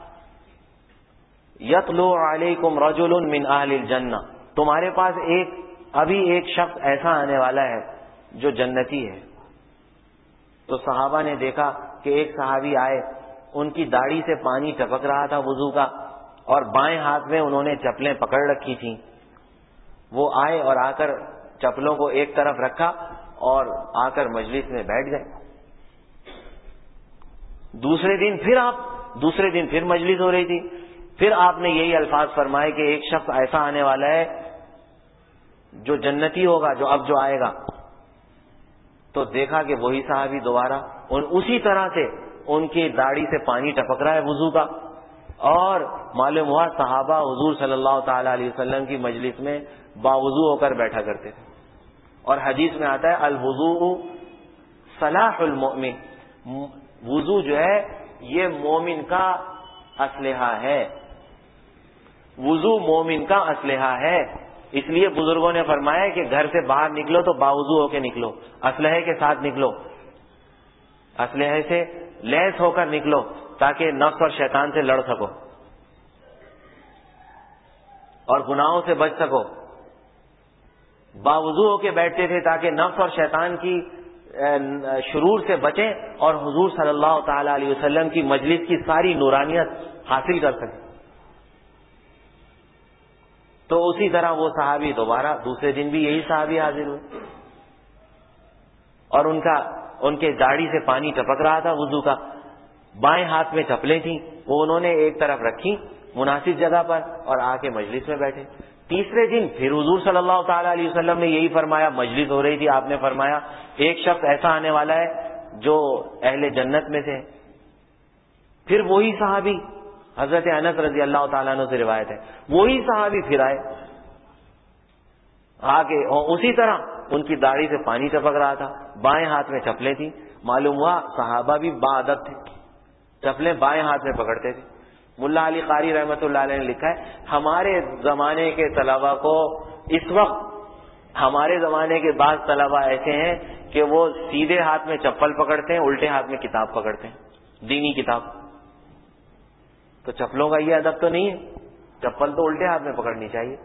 یطلع علیکم رجل من اہل الجنہ، تمہارے پاس ابھی ایک شخص ایسا آنے والا ہے جو جنتی ہے. تو صحابہ نے دیکھا کہ ایک صحابی آئے، ان کی داڑھی سے پانی ٹپک رہا تھا وضو کا، اور بائیں ہاتھ میں انہوں نے چپلیں پکڑ رکھی تھیں. وہ آئے اور آ کر چپلوں کو ایک طرف رکھا اور آ کر مجلس میں بیٹھ گئے. دوسرے دن پھر مجلس ہو رہی تھی، پھر آپ نے یہی الفاظ فرمائے کہ ایک شخص ایسا آنے والا ہے جو جنتی ہوگا، جو آئے گا. تو دیکھا کہ وہی صحابی دوبارہ اسی طرح سے ان کی داڑھی سے پانی ٹپک رہا ہے وضو کا، اور معلوم ہوا صحابہ حضور صلی اللہ تعالی علیہ وسلم کی مجلس میں باوضو ہو کر بیٹھا کرتے تھے. اور حدیث میں آتا ہے الوضوء صلاح المؤمن، وضو جو ہے یہ مومن کا اسلحہ ہے، وضو مومن کا اسلحہ ہے. اس لیے بزرگوں نے فرمایا کہ گھر سے باہر نکلو تو باوضو ہو کے نکلو، اسلحے کے ساتھ نکلو، اسلحے سے لیس ہو کر نکلو تاکہ نفس اور شیطان سے لڑ سکو اور گناہوں سے بچ سکو. باوضو ہو کے بیٹھتے تھے تاکہ نفس اور شیطان کی شرور سے بچیں اور حضور صلی اللہ تعالی علیہ وسلم کی مجلس کی ساری نورانیت حاصل کر سکیں. تو اسی طرح وہ صحابی دوسرے دن بھی یہی صحابی حاضر ہوئے، اور ان کے داڑھی سے پانی ٹپک رہا تھا وضو کا، بائیں ہاتھ میں چپلیں تھیں، وہ انہوں نے ایک طرف رکھی مناسب جگہ پر اور آ کے مجلس میں بیٹھے. تیسرے دن پھر حضور صلی اللہ تعالی علیہ وسلم نے یہی فرمایا، مجلس ہو رہی تھی، آپ نے فرمایا ایک شخص ایسا آنے والا ہے جو اہل جنت میں سے. پھر وہی صحابی، حضرت انس رضی اللہ تعالیٰ عنہ سے روایت ہے، وہی صحابی پھر آگے اسی طرح ان کی داڑھی سے پانی ٹپک رہا تھا، بائیں ہاتھ میں چپلیں تھیں. معلوم ہوا صحابہ بھی باادب تھے، چپلیں بائیں ہاتھ میں پکڑتے تھے. ملا علی قاری رحمۃ اللہ علیہ نے لکھا ہے ہمارے زمانے کے طلبہ کو اس وقت، ہمارے زمانے کے بعض طلبہ ایسے ہیں کہ وہ سیدھے ہاتھ میں چپل پکڑتے ہیں، الٹے ہاتھ میں کتاب پکڑتے ہیں، دینی کتاب. تو چپلوں کا یہ ادب تو نہیں ہے، چپل تو الٹے ہاتھ میں پکڑنی چاہیے.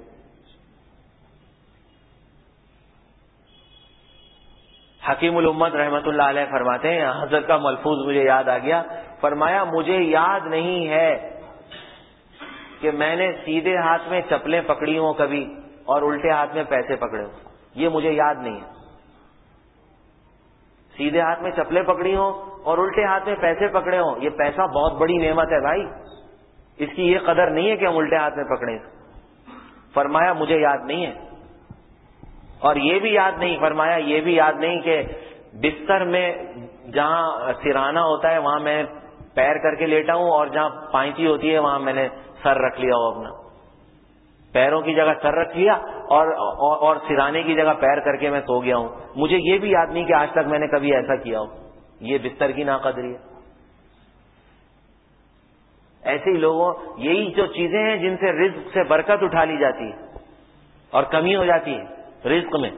حکیم الامت رحمت اللہ علیہ فرماتے ہیں، حضرت کا ملفوظ مجھے یاد آ گیا، فرمایا مجھے یاد نہیں ہے کہ میں نے سیدھے ہاتھ میں چپلیں پکڑی ہوں کبھی اور الٹے ہاتھ میں پیسے پکڑے ہوں، یہ مجھے یاد نہیں ہے. سیدھے ہاتھ میں چپلیں پکڑی ہوں اور الٹے ہاتھ میں پیسے پکڑے ہوں، یہ پیسہ بہت بڑی نعمت ہے بھائی، اس کی یہ قدر نہیں ہے کہ ہم الٹے ہاتھ میں پکڑیں. فرمایا مجھے یاد نہیں ہے. اور یہ بھی یاد نہیں، فرمایا یہ بھی یاد نہیں کہ بستر میں جہاں سرہانہ ہوتا ہے وہاں میں پیر کر کے لیٹا ہوں اور جہاں پائنچی ہوتی ہے وہاں میں نے سر رکھ لیا ہو، اپنا پیروں کی جگہ سر رکھ لیا اور سرانے کی جگہ پیر کر کے میں سو گیا ہوں. مجھے یہ بھی یاد نہیں کہ آج تک میں نے کبھی ایسا کیا ہو. یہ بستر کی ناقدری ہے. ایسے ہی لوگوں یہی جو چیزیں ہیں جن سے رزق سے برکت اٹھا لی جاتی ہے اور کمی ہو جاتی ہے رزق میں.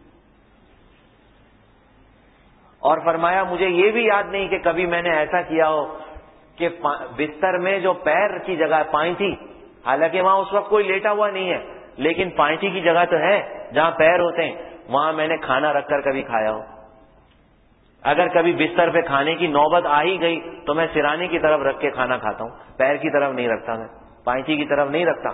اور فرمایا مجھے یہ بھی یاد نہیں کہ کبھی میں نے ایسا کیا ہو کہ بستر میں جو پیر کی جگہ پائنٹھی، حالانکہ وہاں اس وقت کوئی لیٹا ہوا نہیں ہے، لیکن پائنٹھی کی جگہ تو ہے جہاں پیر ہوتے ہیں، وہاں میں نے کھانا رکھ کر کبھی کھایا ہو. اگر کبھی بستر پہ کھانے کی نوبت آ ہی گئی تو میں سرانے کی طرف رکھ کے کھانا کھاتا ہوں، پیر کی طرف نہیں رکھتا، میں پائنٹھی کی طرف نہیں رکھتا.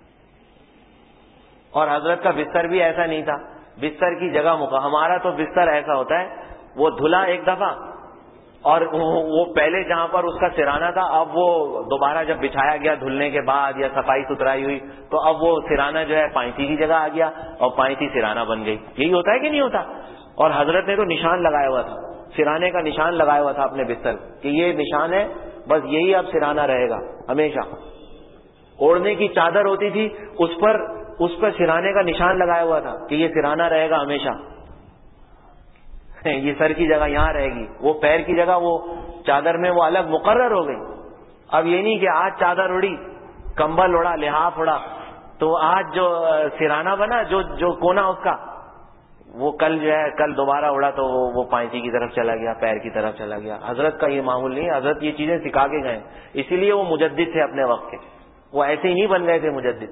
اور حضرت کا بستر بھی ایسا نہیں تھا، بستر کی جگہ ہمارا تو بستر ایسا ہوتا ہے وہ دھلا ایک دفعہ اور وہ پہلے جہاں پر اس کا سرانہ تھا اب وہ دوبارہ جب بچھایا گیا دھلنے کے بعد یا صفائی ستھرائی ہوئی تو اب وہ سرانہ جو ہے پائنٹھی کی جگہ آ گیا اور پائنٹھی سرانہ بن گئی. یہی ہوتا ہے کہ نہیں ہوتا؟ اور حضرت نے تو نشان لگایا ہوا تھا، سرانے کا نشان لگایا ہوا تھا اپنے بستر کہ یہ نشان ہے، بس یہی اب سرانہ رہے گا ہمیشہ. اوڑھنے کی چادر ہوتی تھی اس پر سرانے کا نشان لگایا ہوا تھا کہ یہ سرانہ رہے گا ہمیشہ، یہ سر کی جگہ یہاں رہے گی، وہ پیر کی جگہ وہ چادر میں وہ الگ مقرر ہو گئی. اب یہ نہیں کہ آج چادر اڑی، کمبل اڑا، لحاف اڑا تو آج جو سرانہ بنا جو کونا اس کا وہ کل جو ہے کل دوبارہ اڑا تو وہ پائنٹھی کی طرف چلا گیا، پیر کی طرف چلا گیا. حضرت کا یہ معمول نہیں، حضرت یہ چیزیں سکھا کے گئے، اسی لیے وہ مجدد تھے اپنے وقت کے، وہ ایسے ہی نہیں بن گئے تھے مجدد.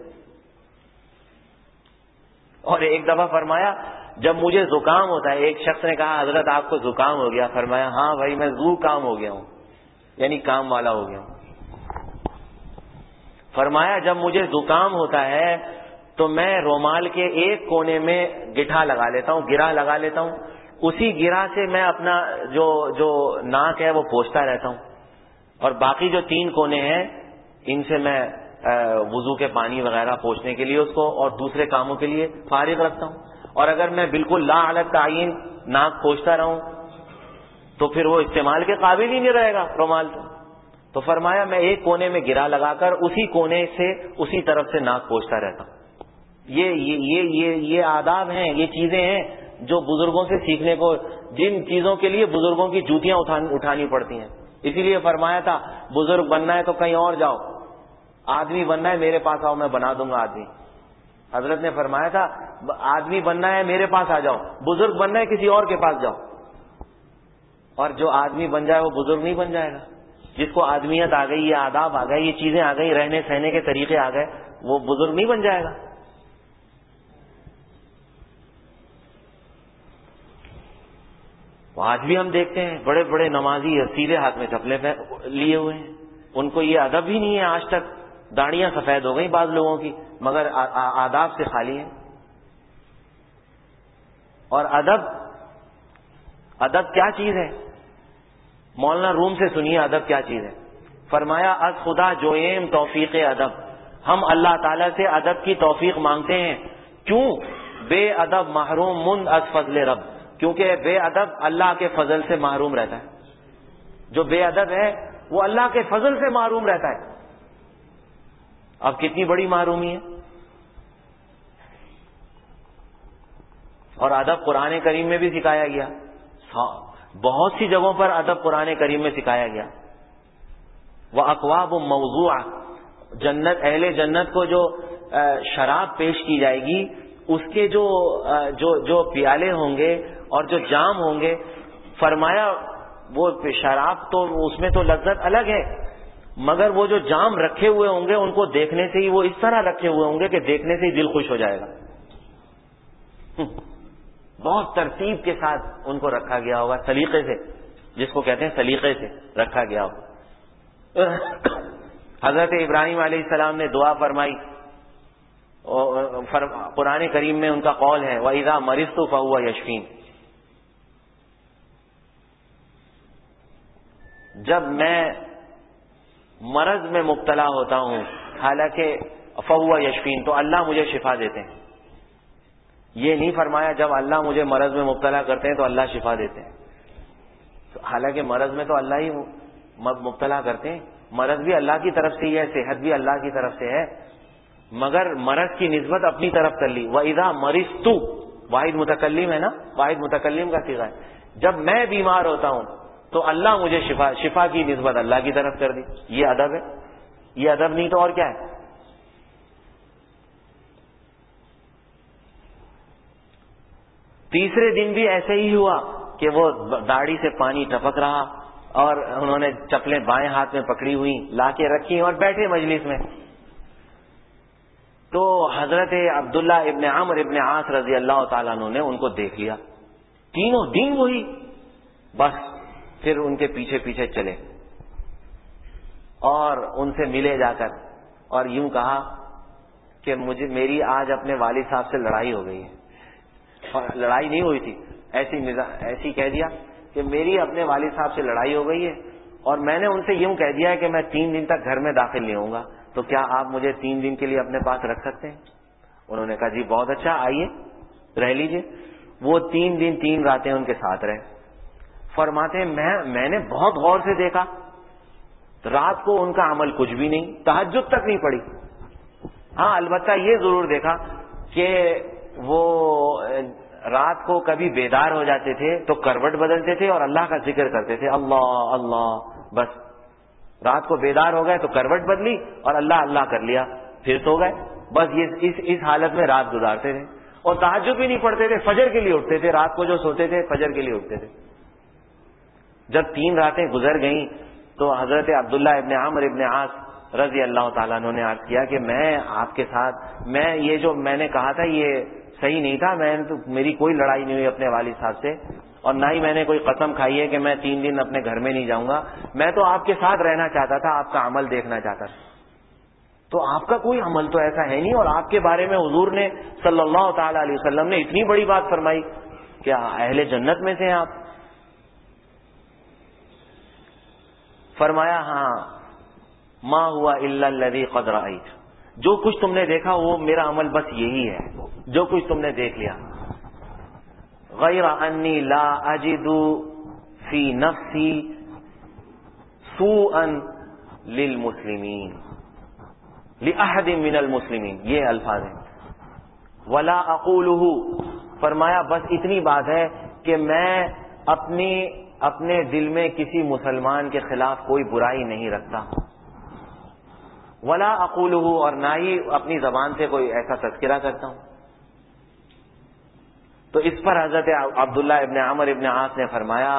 اور ایک دفعہ فرمایا جب مجھے زکام ہوتا ہے، ایک شخص نے کہا حضرت آپ کو زکام ہو گیا؟ فرمایا ہاں بھائی میں ذو کام ہو گیا ہوں، یعنی کام والا ہو گیا ہوں. فرمایا جب مجھے زکام ہوتا ہے تو میں رومال کے ایک کونے میں گٹھا لگا لیتا ہوں، گرہ لگا لیتا ہوں، اسی گرہ سے میں اپنا جو ناک ہے وہ پوچھتا رہتا ہوں، اور باقی جو 3 کونے ہیں ان سے میں وضو کے پانی وغیرہ پوچھنے کے لیے اس کو اور دوسرے کاموں کے لیے فارغ رکھتا ہوں. اور اگر میں بالکل لا علی تعین ناک پوچھتا رہوں تو پھر وہ استعمال کے قابل ہی نہیں رہے گا رومال. تو فرمایا میں ایک کونے میں گرہ لگا کر اسی کونے سے اسی طرف سے ناک پوچھتا رہتا ہوں. یہ آداب ہیں، یہ چیزیں ہیں جو بزرگوں سے سیکھنے کو، جن چیزوں کے لیے بزرگوں کی جوتیاں اٹھانی پڑتی ہیں. اسی لیے فرمایا تھا بزرگ بننا ہے تو کہیں اور جاؤ، آدمی بننا ہے میرے پاس آؤ میں بنا دوں گا آدمی. حضرت نے فرمایا تھا آدمی بننا ہے میرے پاس آ جاؤ، بزرگ بننا ہے کسی اور کے پاس جاؤ. اور جو آدمی بن جائے وہ بزرگ نہیں بن جائے گا. جس کو آدمیت آ گئی، یہ آداب آ گئے، یہ چیزیں آ گئی، رہنے سہنے کے طریقے آ گئے، وہ بزرگ نہیں بن جائے گا. آج بھی ہم دیکھتے ہیں بڑے بڑے نمازی سیدھے ہاتھ میں چپلے لیے ہوئے ہیں، ان کو یہ ادب ہی نہیں ہے. آج تک داڑیاں سفید ہو گئی بعض لوگوں کی مگر آداب سے خالی ہیں. اور ادب کیا چیز ہے؟ مولانا روم سے سنیے ادب کیا چیز ہے. فرمایا از خدا جویم توفیق ادب، ہم اللہ تعالیٰ سے ادب کی توفیق مانگتے ہیں. کیوں؟ بے ادب محروم مند از فضل رب، کیونکہ بے ادب اللہ کے فضل سے محروم رہتا ہے. جو بے ادب ہے وہ اللہ کے فضل سے محروم رہتا ہے. اب کتنی بڑی محرومی ہے. اور ادب قرآن کریم میں بھی سکھایا گیا، بہت سی جگہوں پر ادب قرآن کریم میں سکھایا گیا. وَأَكْوَابٌ مَوْضُوعَةٌ، جنت اہل جنت کو جو شراب پیش کی جائے گی اس کے جو پیالے ہوں گے اور جو جام ہوں گے، فرمایا وہ شراب تو اس میں تو لذت الگ ہے مگر وہ جو جام رکھے ہوئے ہوں گے ان کو دیکھنے سے ہی وہ اس طرح رکھے ہوئے ہوں گے کہ دیکھنے سے ہی دل خوش ہو جائے گا. بہت ترتیب کے ساتھ ان کو رکھا گیا ہوگا، سلیقے سے، جس کو کہتے ہیں سلیقے سے رکھا گیا ہوگا. حضرت ابراہیم علیہ السلام نے دعا فرمائی، قرآن کریم میں ان کا قول ہے وَإِذَا مَرِضْتُ فَهُوَ يَشْفِينِ، جب میں مرض میں مبتلا ہوتا ہوں، حالانکہ فَهُوَ يَشْفِينِ، تو اللہ مجھے شفا دیتے ہیں. یہ نہیں فرمایا جب اللہ مجھے مرض میں مبتلا کرتے ہیں تو اللہ شفا دیتے ہیں. حالانکہ مرض میں تو اللہ ہی مبتلا کرتے ہیں، مرض بھی اللہ کی طرف سے ہی ہے، صحت بھی اللہ کی طرف سے ہے، مگر مرض کی نسبت اپنی طرف کر لی. وَإِذَا مَرِضْتُ، واحد متکلم ہے نا، واحد متکلم کا صیغہ ہے. جب میں بیمار ہوتا ہوں تو اللہ مجھے شفا کی نسبت اللہ کی طرف کر دی. یہ ادب ہے؟ یہ ادب نہیں تو اور کیا ہے؟ تیسرے دن بھی ایسے ہی ہوا کہ وہ داڑھی سے پانی ٹپک رہا اور انہوں نے چپلیں بائیں ہاتھ میں پکڑی ہوئی لا کے رکھی اور بیٹھے مجلس میں. تو حضرت عبداللہ ابن عمرو ابن عاص رضی اللہ تعالیٰ عنہ نے ان کو دیکھ لیا. تینوں دن وہی. بس پھر ان کے پیچھے پیچھے چلے اور ان سے ملے جا کر اور یوں کہا کہ میری آج اپنے والد صاحب سے لڑائی ہو گئی ہے. اور لڑائی نہیں ہوئی تھی, ایسی کہہ دیا کہ میری اپنے والد صاحب سے لڑائی ہو گئی ہے اور میں نے ان سے یوں کہہ دیا ہے کہ میں 3 دن تک گھر میں داخل نہیں ہوں گا, تو کیا آپ مجھے 3 دن کے لیے اپنے پاس رکھ سکتے ہیں؟ انہوں نے کہا جی بہت اچھا, آئیے رہ لیجئے. وہ 3 دن 3 راتیں ان کے ساتھ رہے. فرماتے ہیں میں نے بہت غور سے دیکھا, رات کو ان کا عمل کچھ بھی نہیں, تہجد تک نہیں پڑی. ہاں البتہ یہ ضرور دیکھا کہ وہ رات کو کبھی بیدار ہو جاتے تھے تو کروٹ بدلتے تھے اور اللہ کا ذکر کرتے تھے, اللہ اللہ. بس رات کو بیدار ہو گئے تو کروٹ بدلی اور اللہ اللہ کر لیا, پھر سو گئے. بس یہ اس حالت میں رات گزارتے تھے اور تہجد بھی نہیں پڑھتے تھے, فجر کے لیے اٹھتے تھے. رات کو جو سوتے تھے فجر کے لیے اٹھتے تھے. جب 3 راتیں گزر گئیں تو حضرت عبداللہ ابن عمرو ابن عاص رضی اللہ تعالیٰ عنہ نے عرض کیا کہ میں آپ کے ساتھ, یہ جو میں نے کہا تھا یہ صحیح نہیں تھا. میری کوئی لڑائی نہیں ہوئی اپنے والد صاحب سے اور نہ ہی میں نے کوئی قسم کھائی ہے کہ میں 3 دن اپنے گھر میں نہیں جاؤں گا. میں تو آپ کے ساتھ رہنا چاہتا تھا, آپ کا عمل دیکھنا چاہتا تھا. تو آپ کا کوئی عمل تو ایسا ہے نہیں اور آپ کے بارے میں حضور نے صلی اللہ تعالی علیہ وسلم نے اتنی بڑی بات فرمائی کہ اہل جنت میں سے ہیں آپ. فرمایا ہاں ما ہوا الا الذی قد رأیت, جو کچھ تم نے دیکھا وہ میرا عمل بس یہی ہے, جو کچھ تم نے دیکھ لیا. غیر انی لا اجد فی نفسی سوءا للمسلمین لأحد من المسلمین, یہ الفاظ ہیں. ولا اقولہ, فرمایا بس اتنی بات ہے کہ میں اپنے دل میں کسی مسلمان کے خلاف کوئی برائی نہیں رکھتا. ولا اقولہ, اور نہ ہی اپنی زبان سے کوئی ایسا تذکرہ کرتا ہوں. تو اس پر حضرت عبداللہ ابن عمرو ابن عاص نے فرمایا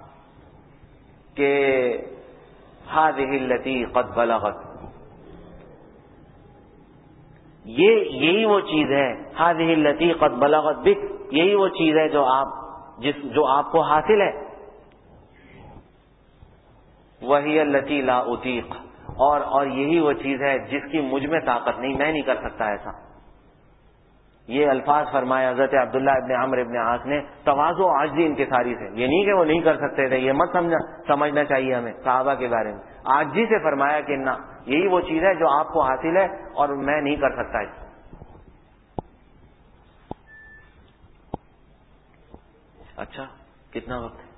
کہ هذه التي قد بلغت, یہی وہ چیز ہے, هذه التي قد بلغت بک, یہی وہ چیز ہے جو آپ کو حاصل ہے. وہی التي لا اطیق, اور یہی وہ چیز ہے جس کی مجھ میں طاقت نہیں, میں نہیں کر سکتا ایسا. یہ الفاظ فرمایا حضرت عبداللہ ابن عمرو ابن عاص نے تواضع و عاجزی انکساری سے. یہ نہیں کہ وہ نہیں کر سکتے تھے, یہ مت سمجھنا چاہیے ہمیں صحابہ کے بارے میں. عاجزی سے فرمایا کہ نہ, یہی وہ چیز ہے جو آپ کو حاصل ہے اور میں نہیں کر سکتا اس. اچھا کتنا وقت ہے؟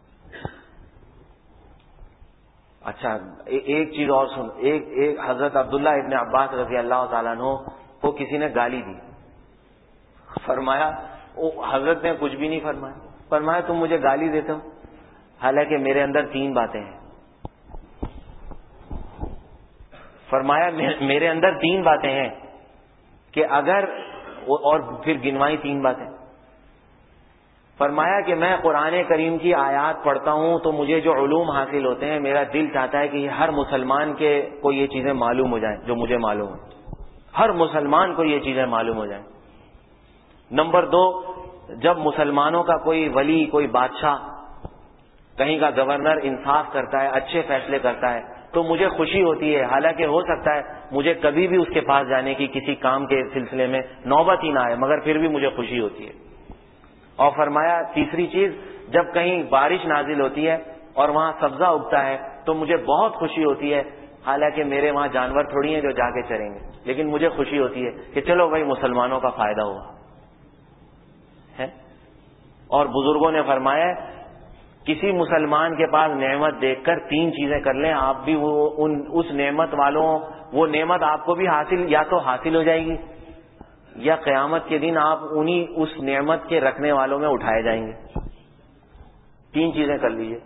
اچھا ایک چیز اور سن. ایک حضرت عبداللہ ابن عباس رضی اللہ تعالیٰ عنہ کو کسی نے گالی دی. فرمایا حضرت نے کچھ بھی نہیں فرمایا. فرمایا تم مجھے گالی دیتے ہو, حالانکہ میرے اندر 3 باتیں ہیں. فرمایا میرے اندر 3 باتیں ہیں کہ اگر, اور پھر گنوائی 3 باتیں. فرمایا کہ میں قرآن کریم کی آیات پڑھتا ہوں تو مجھے جو علوم حاصل ہوتے ہیں میرا دل چاہتا ہے کہ یہ ہر مسلمان کو یہ چیزیں معلوم ہو جائیں جو مجھے معلوم ہے. ہر مسلمان کو یہ چیزیں معلوم ہو جائیں. نمبر 2, جب مسلمانوں کا کوئی ولی, کوئی بادشاہ, کہیں کا گورنر انصاف کرتا ہے, اچھے فیصلے کرتا ہے تو مجھے خوشی ہوتی ہے, حالانکہ ہو سکتا ہے مجھے کبھی بھی اس کے پاس جانے کی کسی کام کے سلسلے میں نوبت ہی نہ آئے, مگر پھر بھی مجھے خوشی ہوتی ہے. اور فرمایا تیسری چیز, جب کہیں بارش نازل ہوتی ہے اور وہاں سبزہ اگتا ہے تو مجھے بہت خوشی ہوتی ہے, حالانکہ میرے وہاں جانور تھوڑی ہیں جو جا کے چریں گے, لیکن مجھے خوشی ہوتی ہے کہ چلو بھائی مسلمانوں کا فائدہ ہوا ہے. اور بزرگوں نے فرمایا کسی مسلمان کے پاس نعمت دیکھ کر 3 چیزیں کر لیں, آپ بھی اس نعمت والوں, وہ نعمت آپ کو بھی حاصل, یا تو حاصل ہو جائے گی یا قیامت کے دن آپ انہی اس نعمت کے رکھنے والوں میں اٹھائے جائیں گے. 3 چیزیں کر لیجئے.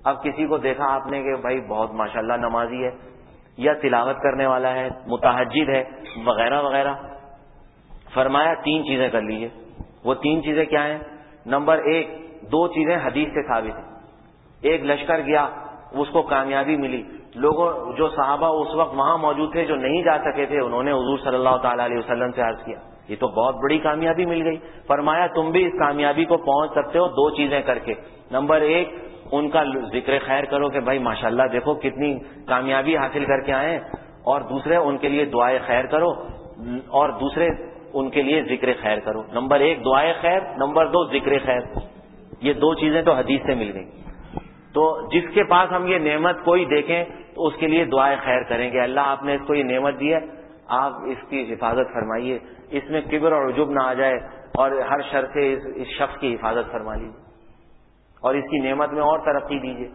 اب کسی کو دیکھا آپ نے کہ بھائی بہت ماشاءاللہ نمازی ہے یا تلاوت کرنے والا ہے، متہجد ہے وغیرہ وغیرہ، فرمایا 3 چیزیں کر لیجئے. وہ 3 چیزیں کیا ہیں؟ نمبر 1، 2 چیزیں حدیث سے ثابت ہیں. ایک لشکر گیا، اس کو کامیابی ملی، لوگوں جو صحابہ اس وقت وہاں موجود تھے جو نہیں جا سکے تھے، انہوں نے حضور صلی اللہ تعالی علیہ وسلم سے عرض کیا یہ تو بہت بڑی کامیابی مل گئی. فرمایا تم بھی اس کامیابی کو پہنچ سکتے ہو 2 چیزیں کر کے. نمبر 1، ان کا ذکر خیر کرو کہ بھائی ماشاءاللہ دیکھو کتنی کامیابی حاصل کر کے آئے ہیں، اور دوسرے ان کے لیے دعائے خیر کرو، اور دوسرے ان کے لیے ذکر خیر کرو. نمبر 1 دعائے خیر، نمبر 2 ذکر خیر. یہ 2 چیزیں تو حدیث سے مل گئی. تو جس کے پاس ہم یہ نعمت کوئی دیکھیں تو اس کے لیے دعائے خیر کریں گے، اللہ آپ نے اس کو یہ نعمت دی ہے، آپ اس کی حفاظت فرمائیے، اس میں کبر اور عجب نہ آ جائے، اور ہر شر سے اس شخص کی حفاظت فرما لیجیے، اور اس کی نعمت میں اور ترقی دیجیے.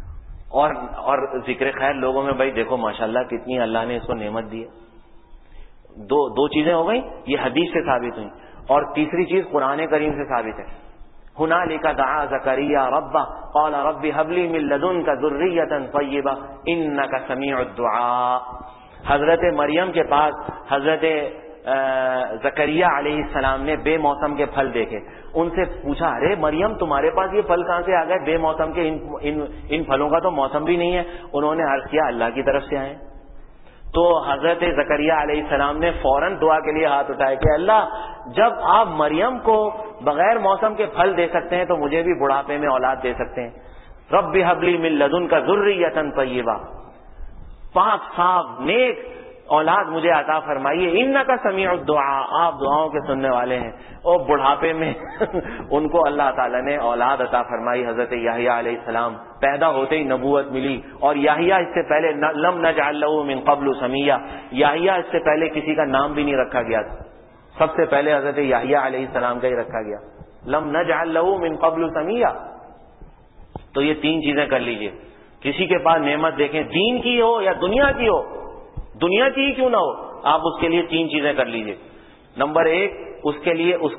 اور ذکر خیر لوگوں میں، بھائی دیکھو ماشاءاللہ کتنی اللہ نے اس کو نعمت دی ہے. 2 چیزیں ہو گئی، یہ حدیث سے ثابت ہوئی. اور تیسری چیز قرآن کریم سے ثابت ہے. ہنالک دعا زکریا ربہ قال رب هب لي من لدنك ذرية طیبہ انک سمیع الدعاء. حضرت مریم کے پاس حضرت زکریا علیہ السلام نے بے موسم کے پھل دیکھے. ان سے پوچھا ارے مریم تمہارے پاس یہ پھل کہاں سے آ گئے؟ بے موسم کے ان پھلوں کا تو موسم بھی نہیں ہے. انہوں نے عرض کیا اللہ کی طرف سے آئے. تو حضرت زکریا علیہ السلام نے فوراً دعا کے لیے ہاتھ اٹھائے کہ اللہ جب آپ مریم کو بغیر موسم کے پھل دے سکتے ہیں تو مجھے بھی بڑھاپے میں اولاد دے سکتے ہیں. رب هب لي من لدنك ذرية طیبہ، پاک صاف نیک اولاد مجھے عطا فرمائیے. انک سمیع الدعاء، آپ دعاؤں کے سننے والے ہیں. اور بڑھاپے میں ان کو اللہ تعالیٰ نے اولاد عطا فرمائی. حضرت یحییٰ علیہ السلام پیدا ہوتے ہی نبوت ملی، اور یحییٰ اس سے پہلے لم نجعل له من قبل سمیہ، یحییٰ اس سے پہلے کسی کا نام بھی نہیں رکھا گیا تھا. سب سے پہلے حضرت یحییٰ علیہ السلام کا ہی رکھا گیا. لم نجعل له من قبل سمیہ. تو یہ 3 چیزیں کر لیجئے. کسی کے پاس نعمت دیکھیں، دین کی ہو یا دنیا کی ہو، دنیا کی ہی کیوں نہ ہو، آپ اس کے لیے 3 چیزیں کر لیجئے. نمبر 1، اس کے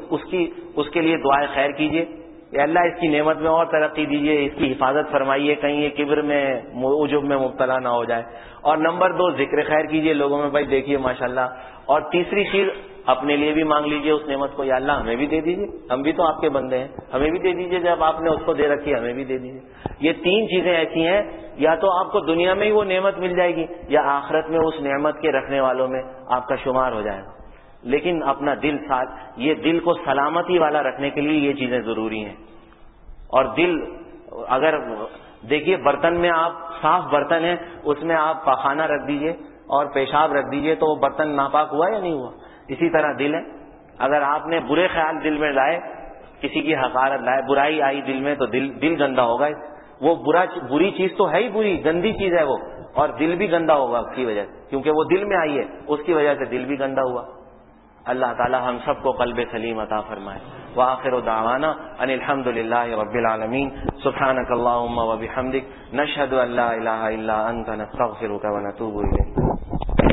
لیے دعائے خیر کیجئے کہ اللہ اس کی نعمت میں اور ترقی دیجئے، اس کی حفاظت فرمائیے، کہیں یہ کبر میں عجب میں مبتلا نہ ہو جائے. اور نمبر 2 ذکر خیر کیجئے لوگوں میں، بھائی دیکھیے ماشاءاللہ. اور تیسری چیز اپنے لیے بھی مانگ لیجئے اس نعمت کو، یا اللہ ہمیں بھی دے دیجئے، ہم بھی تو آپ کے بندے ہیں، ہمیں بھی دے دیجئے، جب آپ نے اس کو دے رکھی ہمیں بھی دے دیجئے. یہ 3 چیزیں ایسی ہیں، یا تو آپ کو دنیا میں ہی وہ نعمت مل جائے گی، یا آخرت میں اس نعمت کے رکھنے والوں میں آپ کا شمار ہو جائے گا. لیکن اپنا دل ساتھ، یہ دل کو سلامتی والا رکھنے کے لیے یہ چیزیں ضروری ہیں. اور دل اگر دیکھیے برتن میں آپ صاف برتن ہے، اس میں آپ پاخانہ رکھ دیجئے اور پیشاب رکھ دیجئے تو وہ برتن ناپاک ہوا یا نہیں ہوا؟ اسی طرح دل ہے، اگر آپ نے برے خیال دل میں لائے، کسی کی حقارت لائے، برائی آئی دل میں، تو دل گندا ہوگا. وہ بری چیز تو ہے ہی بری، گندی چیز ہے وہ، اور دل بھی گندا ہوگا اس کی وجہ سے، کیونکہ وہ دل میں آئی ہے، اس کی وجہ سے دل بھی گندا ہوا. اللہ تعالی ہم سب کو قلب سلیم عطا فرمائے. وآخر دعوانا ان الحمد للہ رب العالمین. سبحانک اللہم وبحمدک، نشہد ان لا الہ الا انت، نستغفرک ونتوب الیک.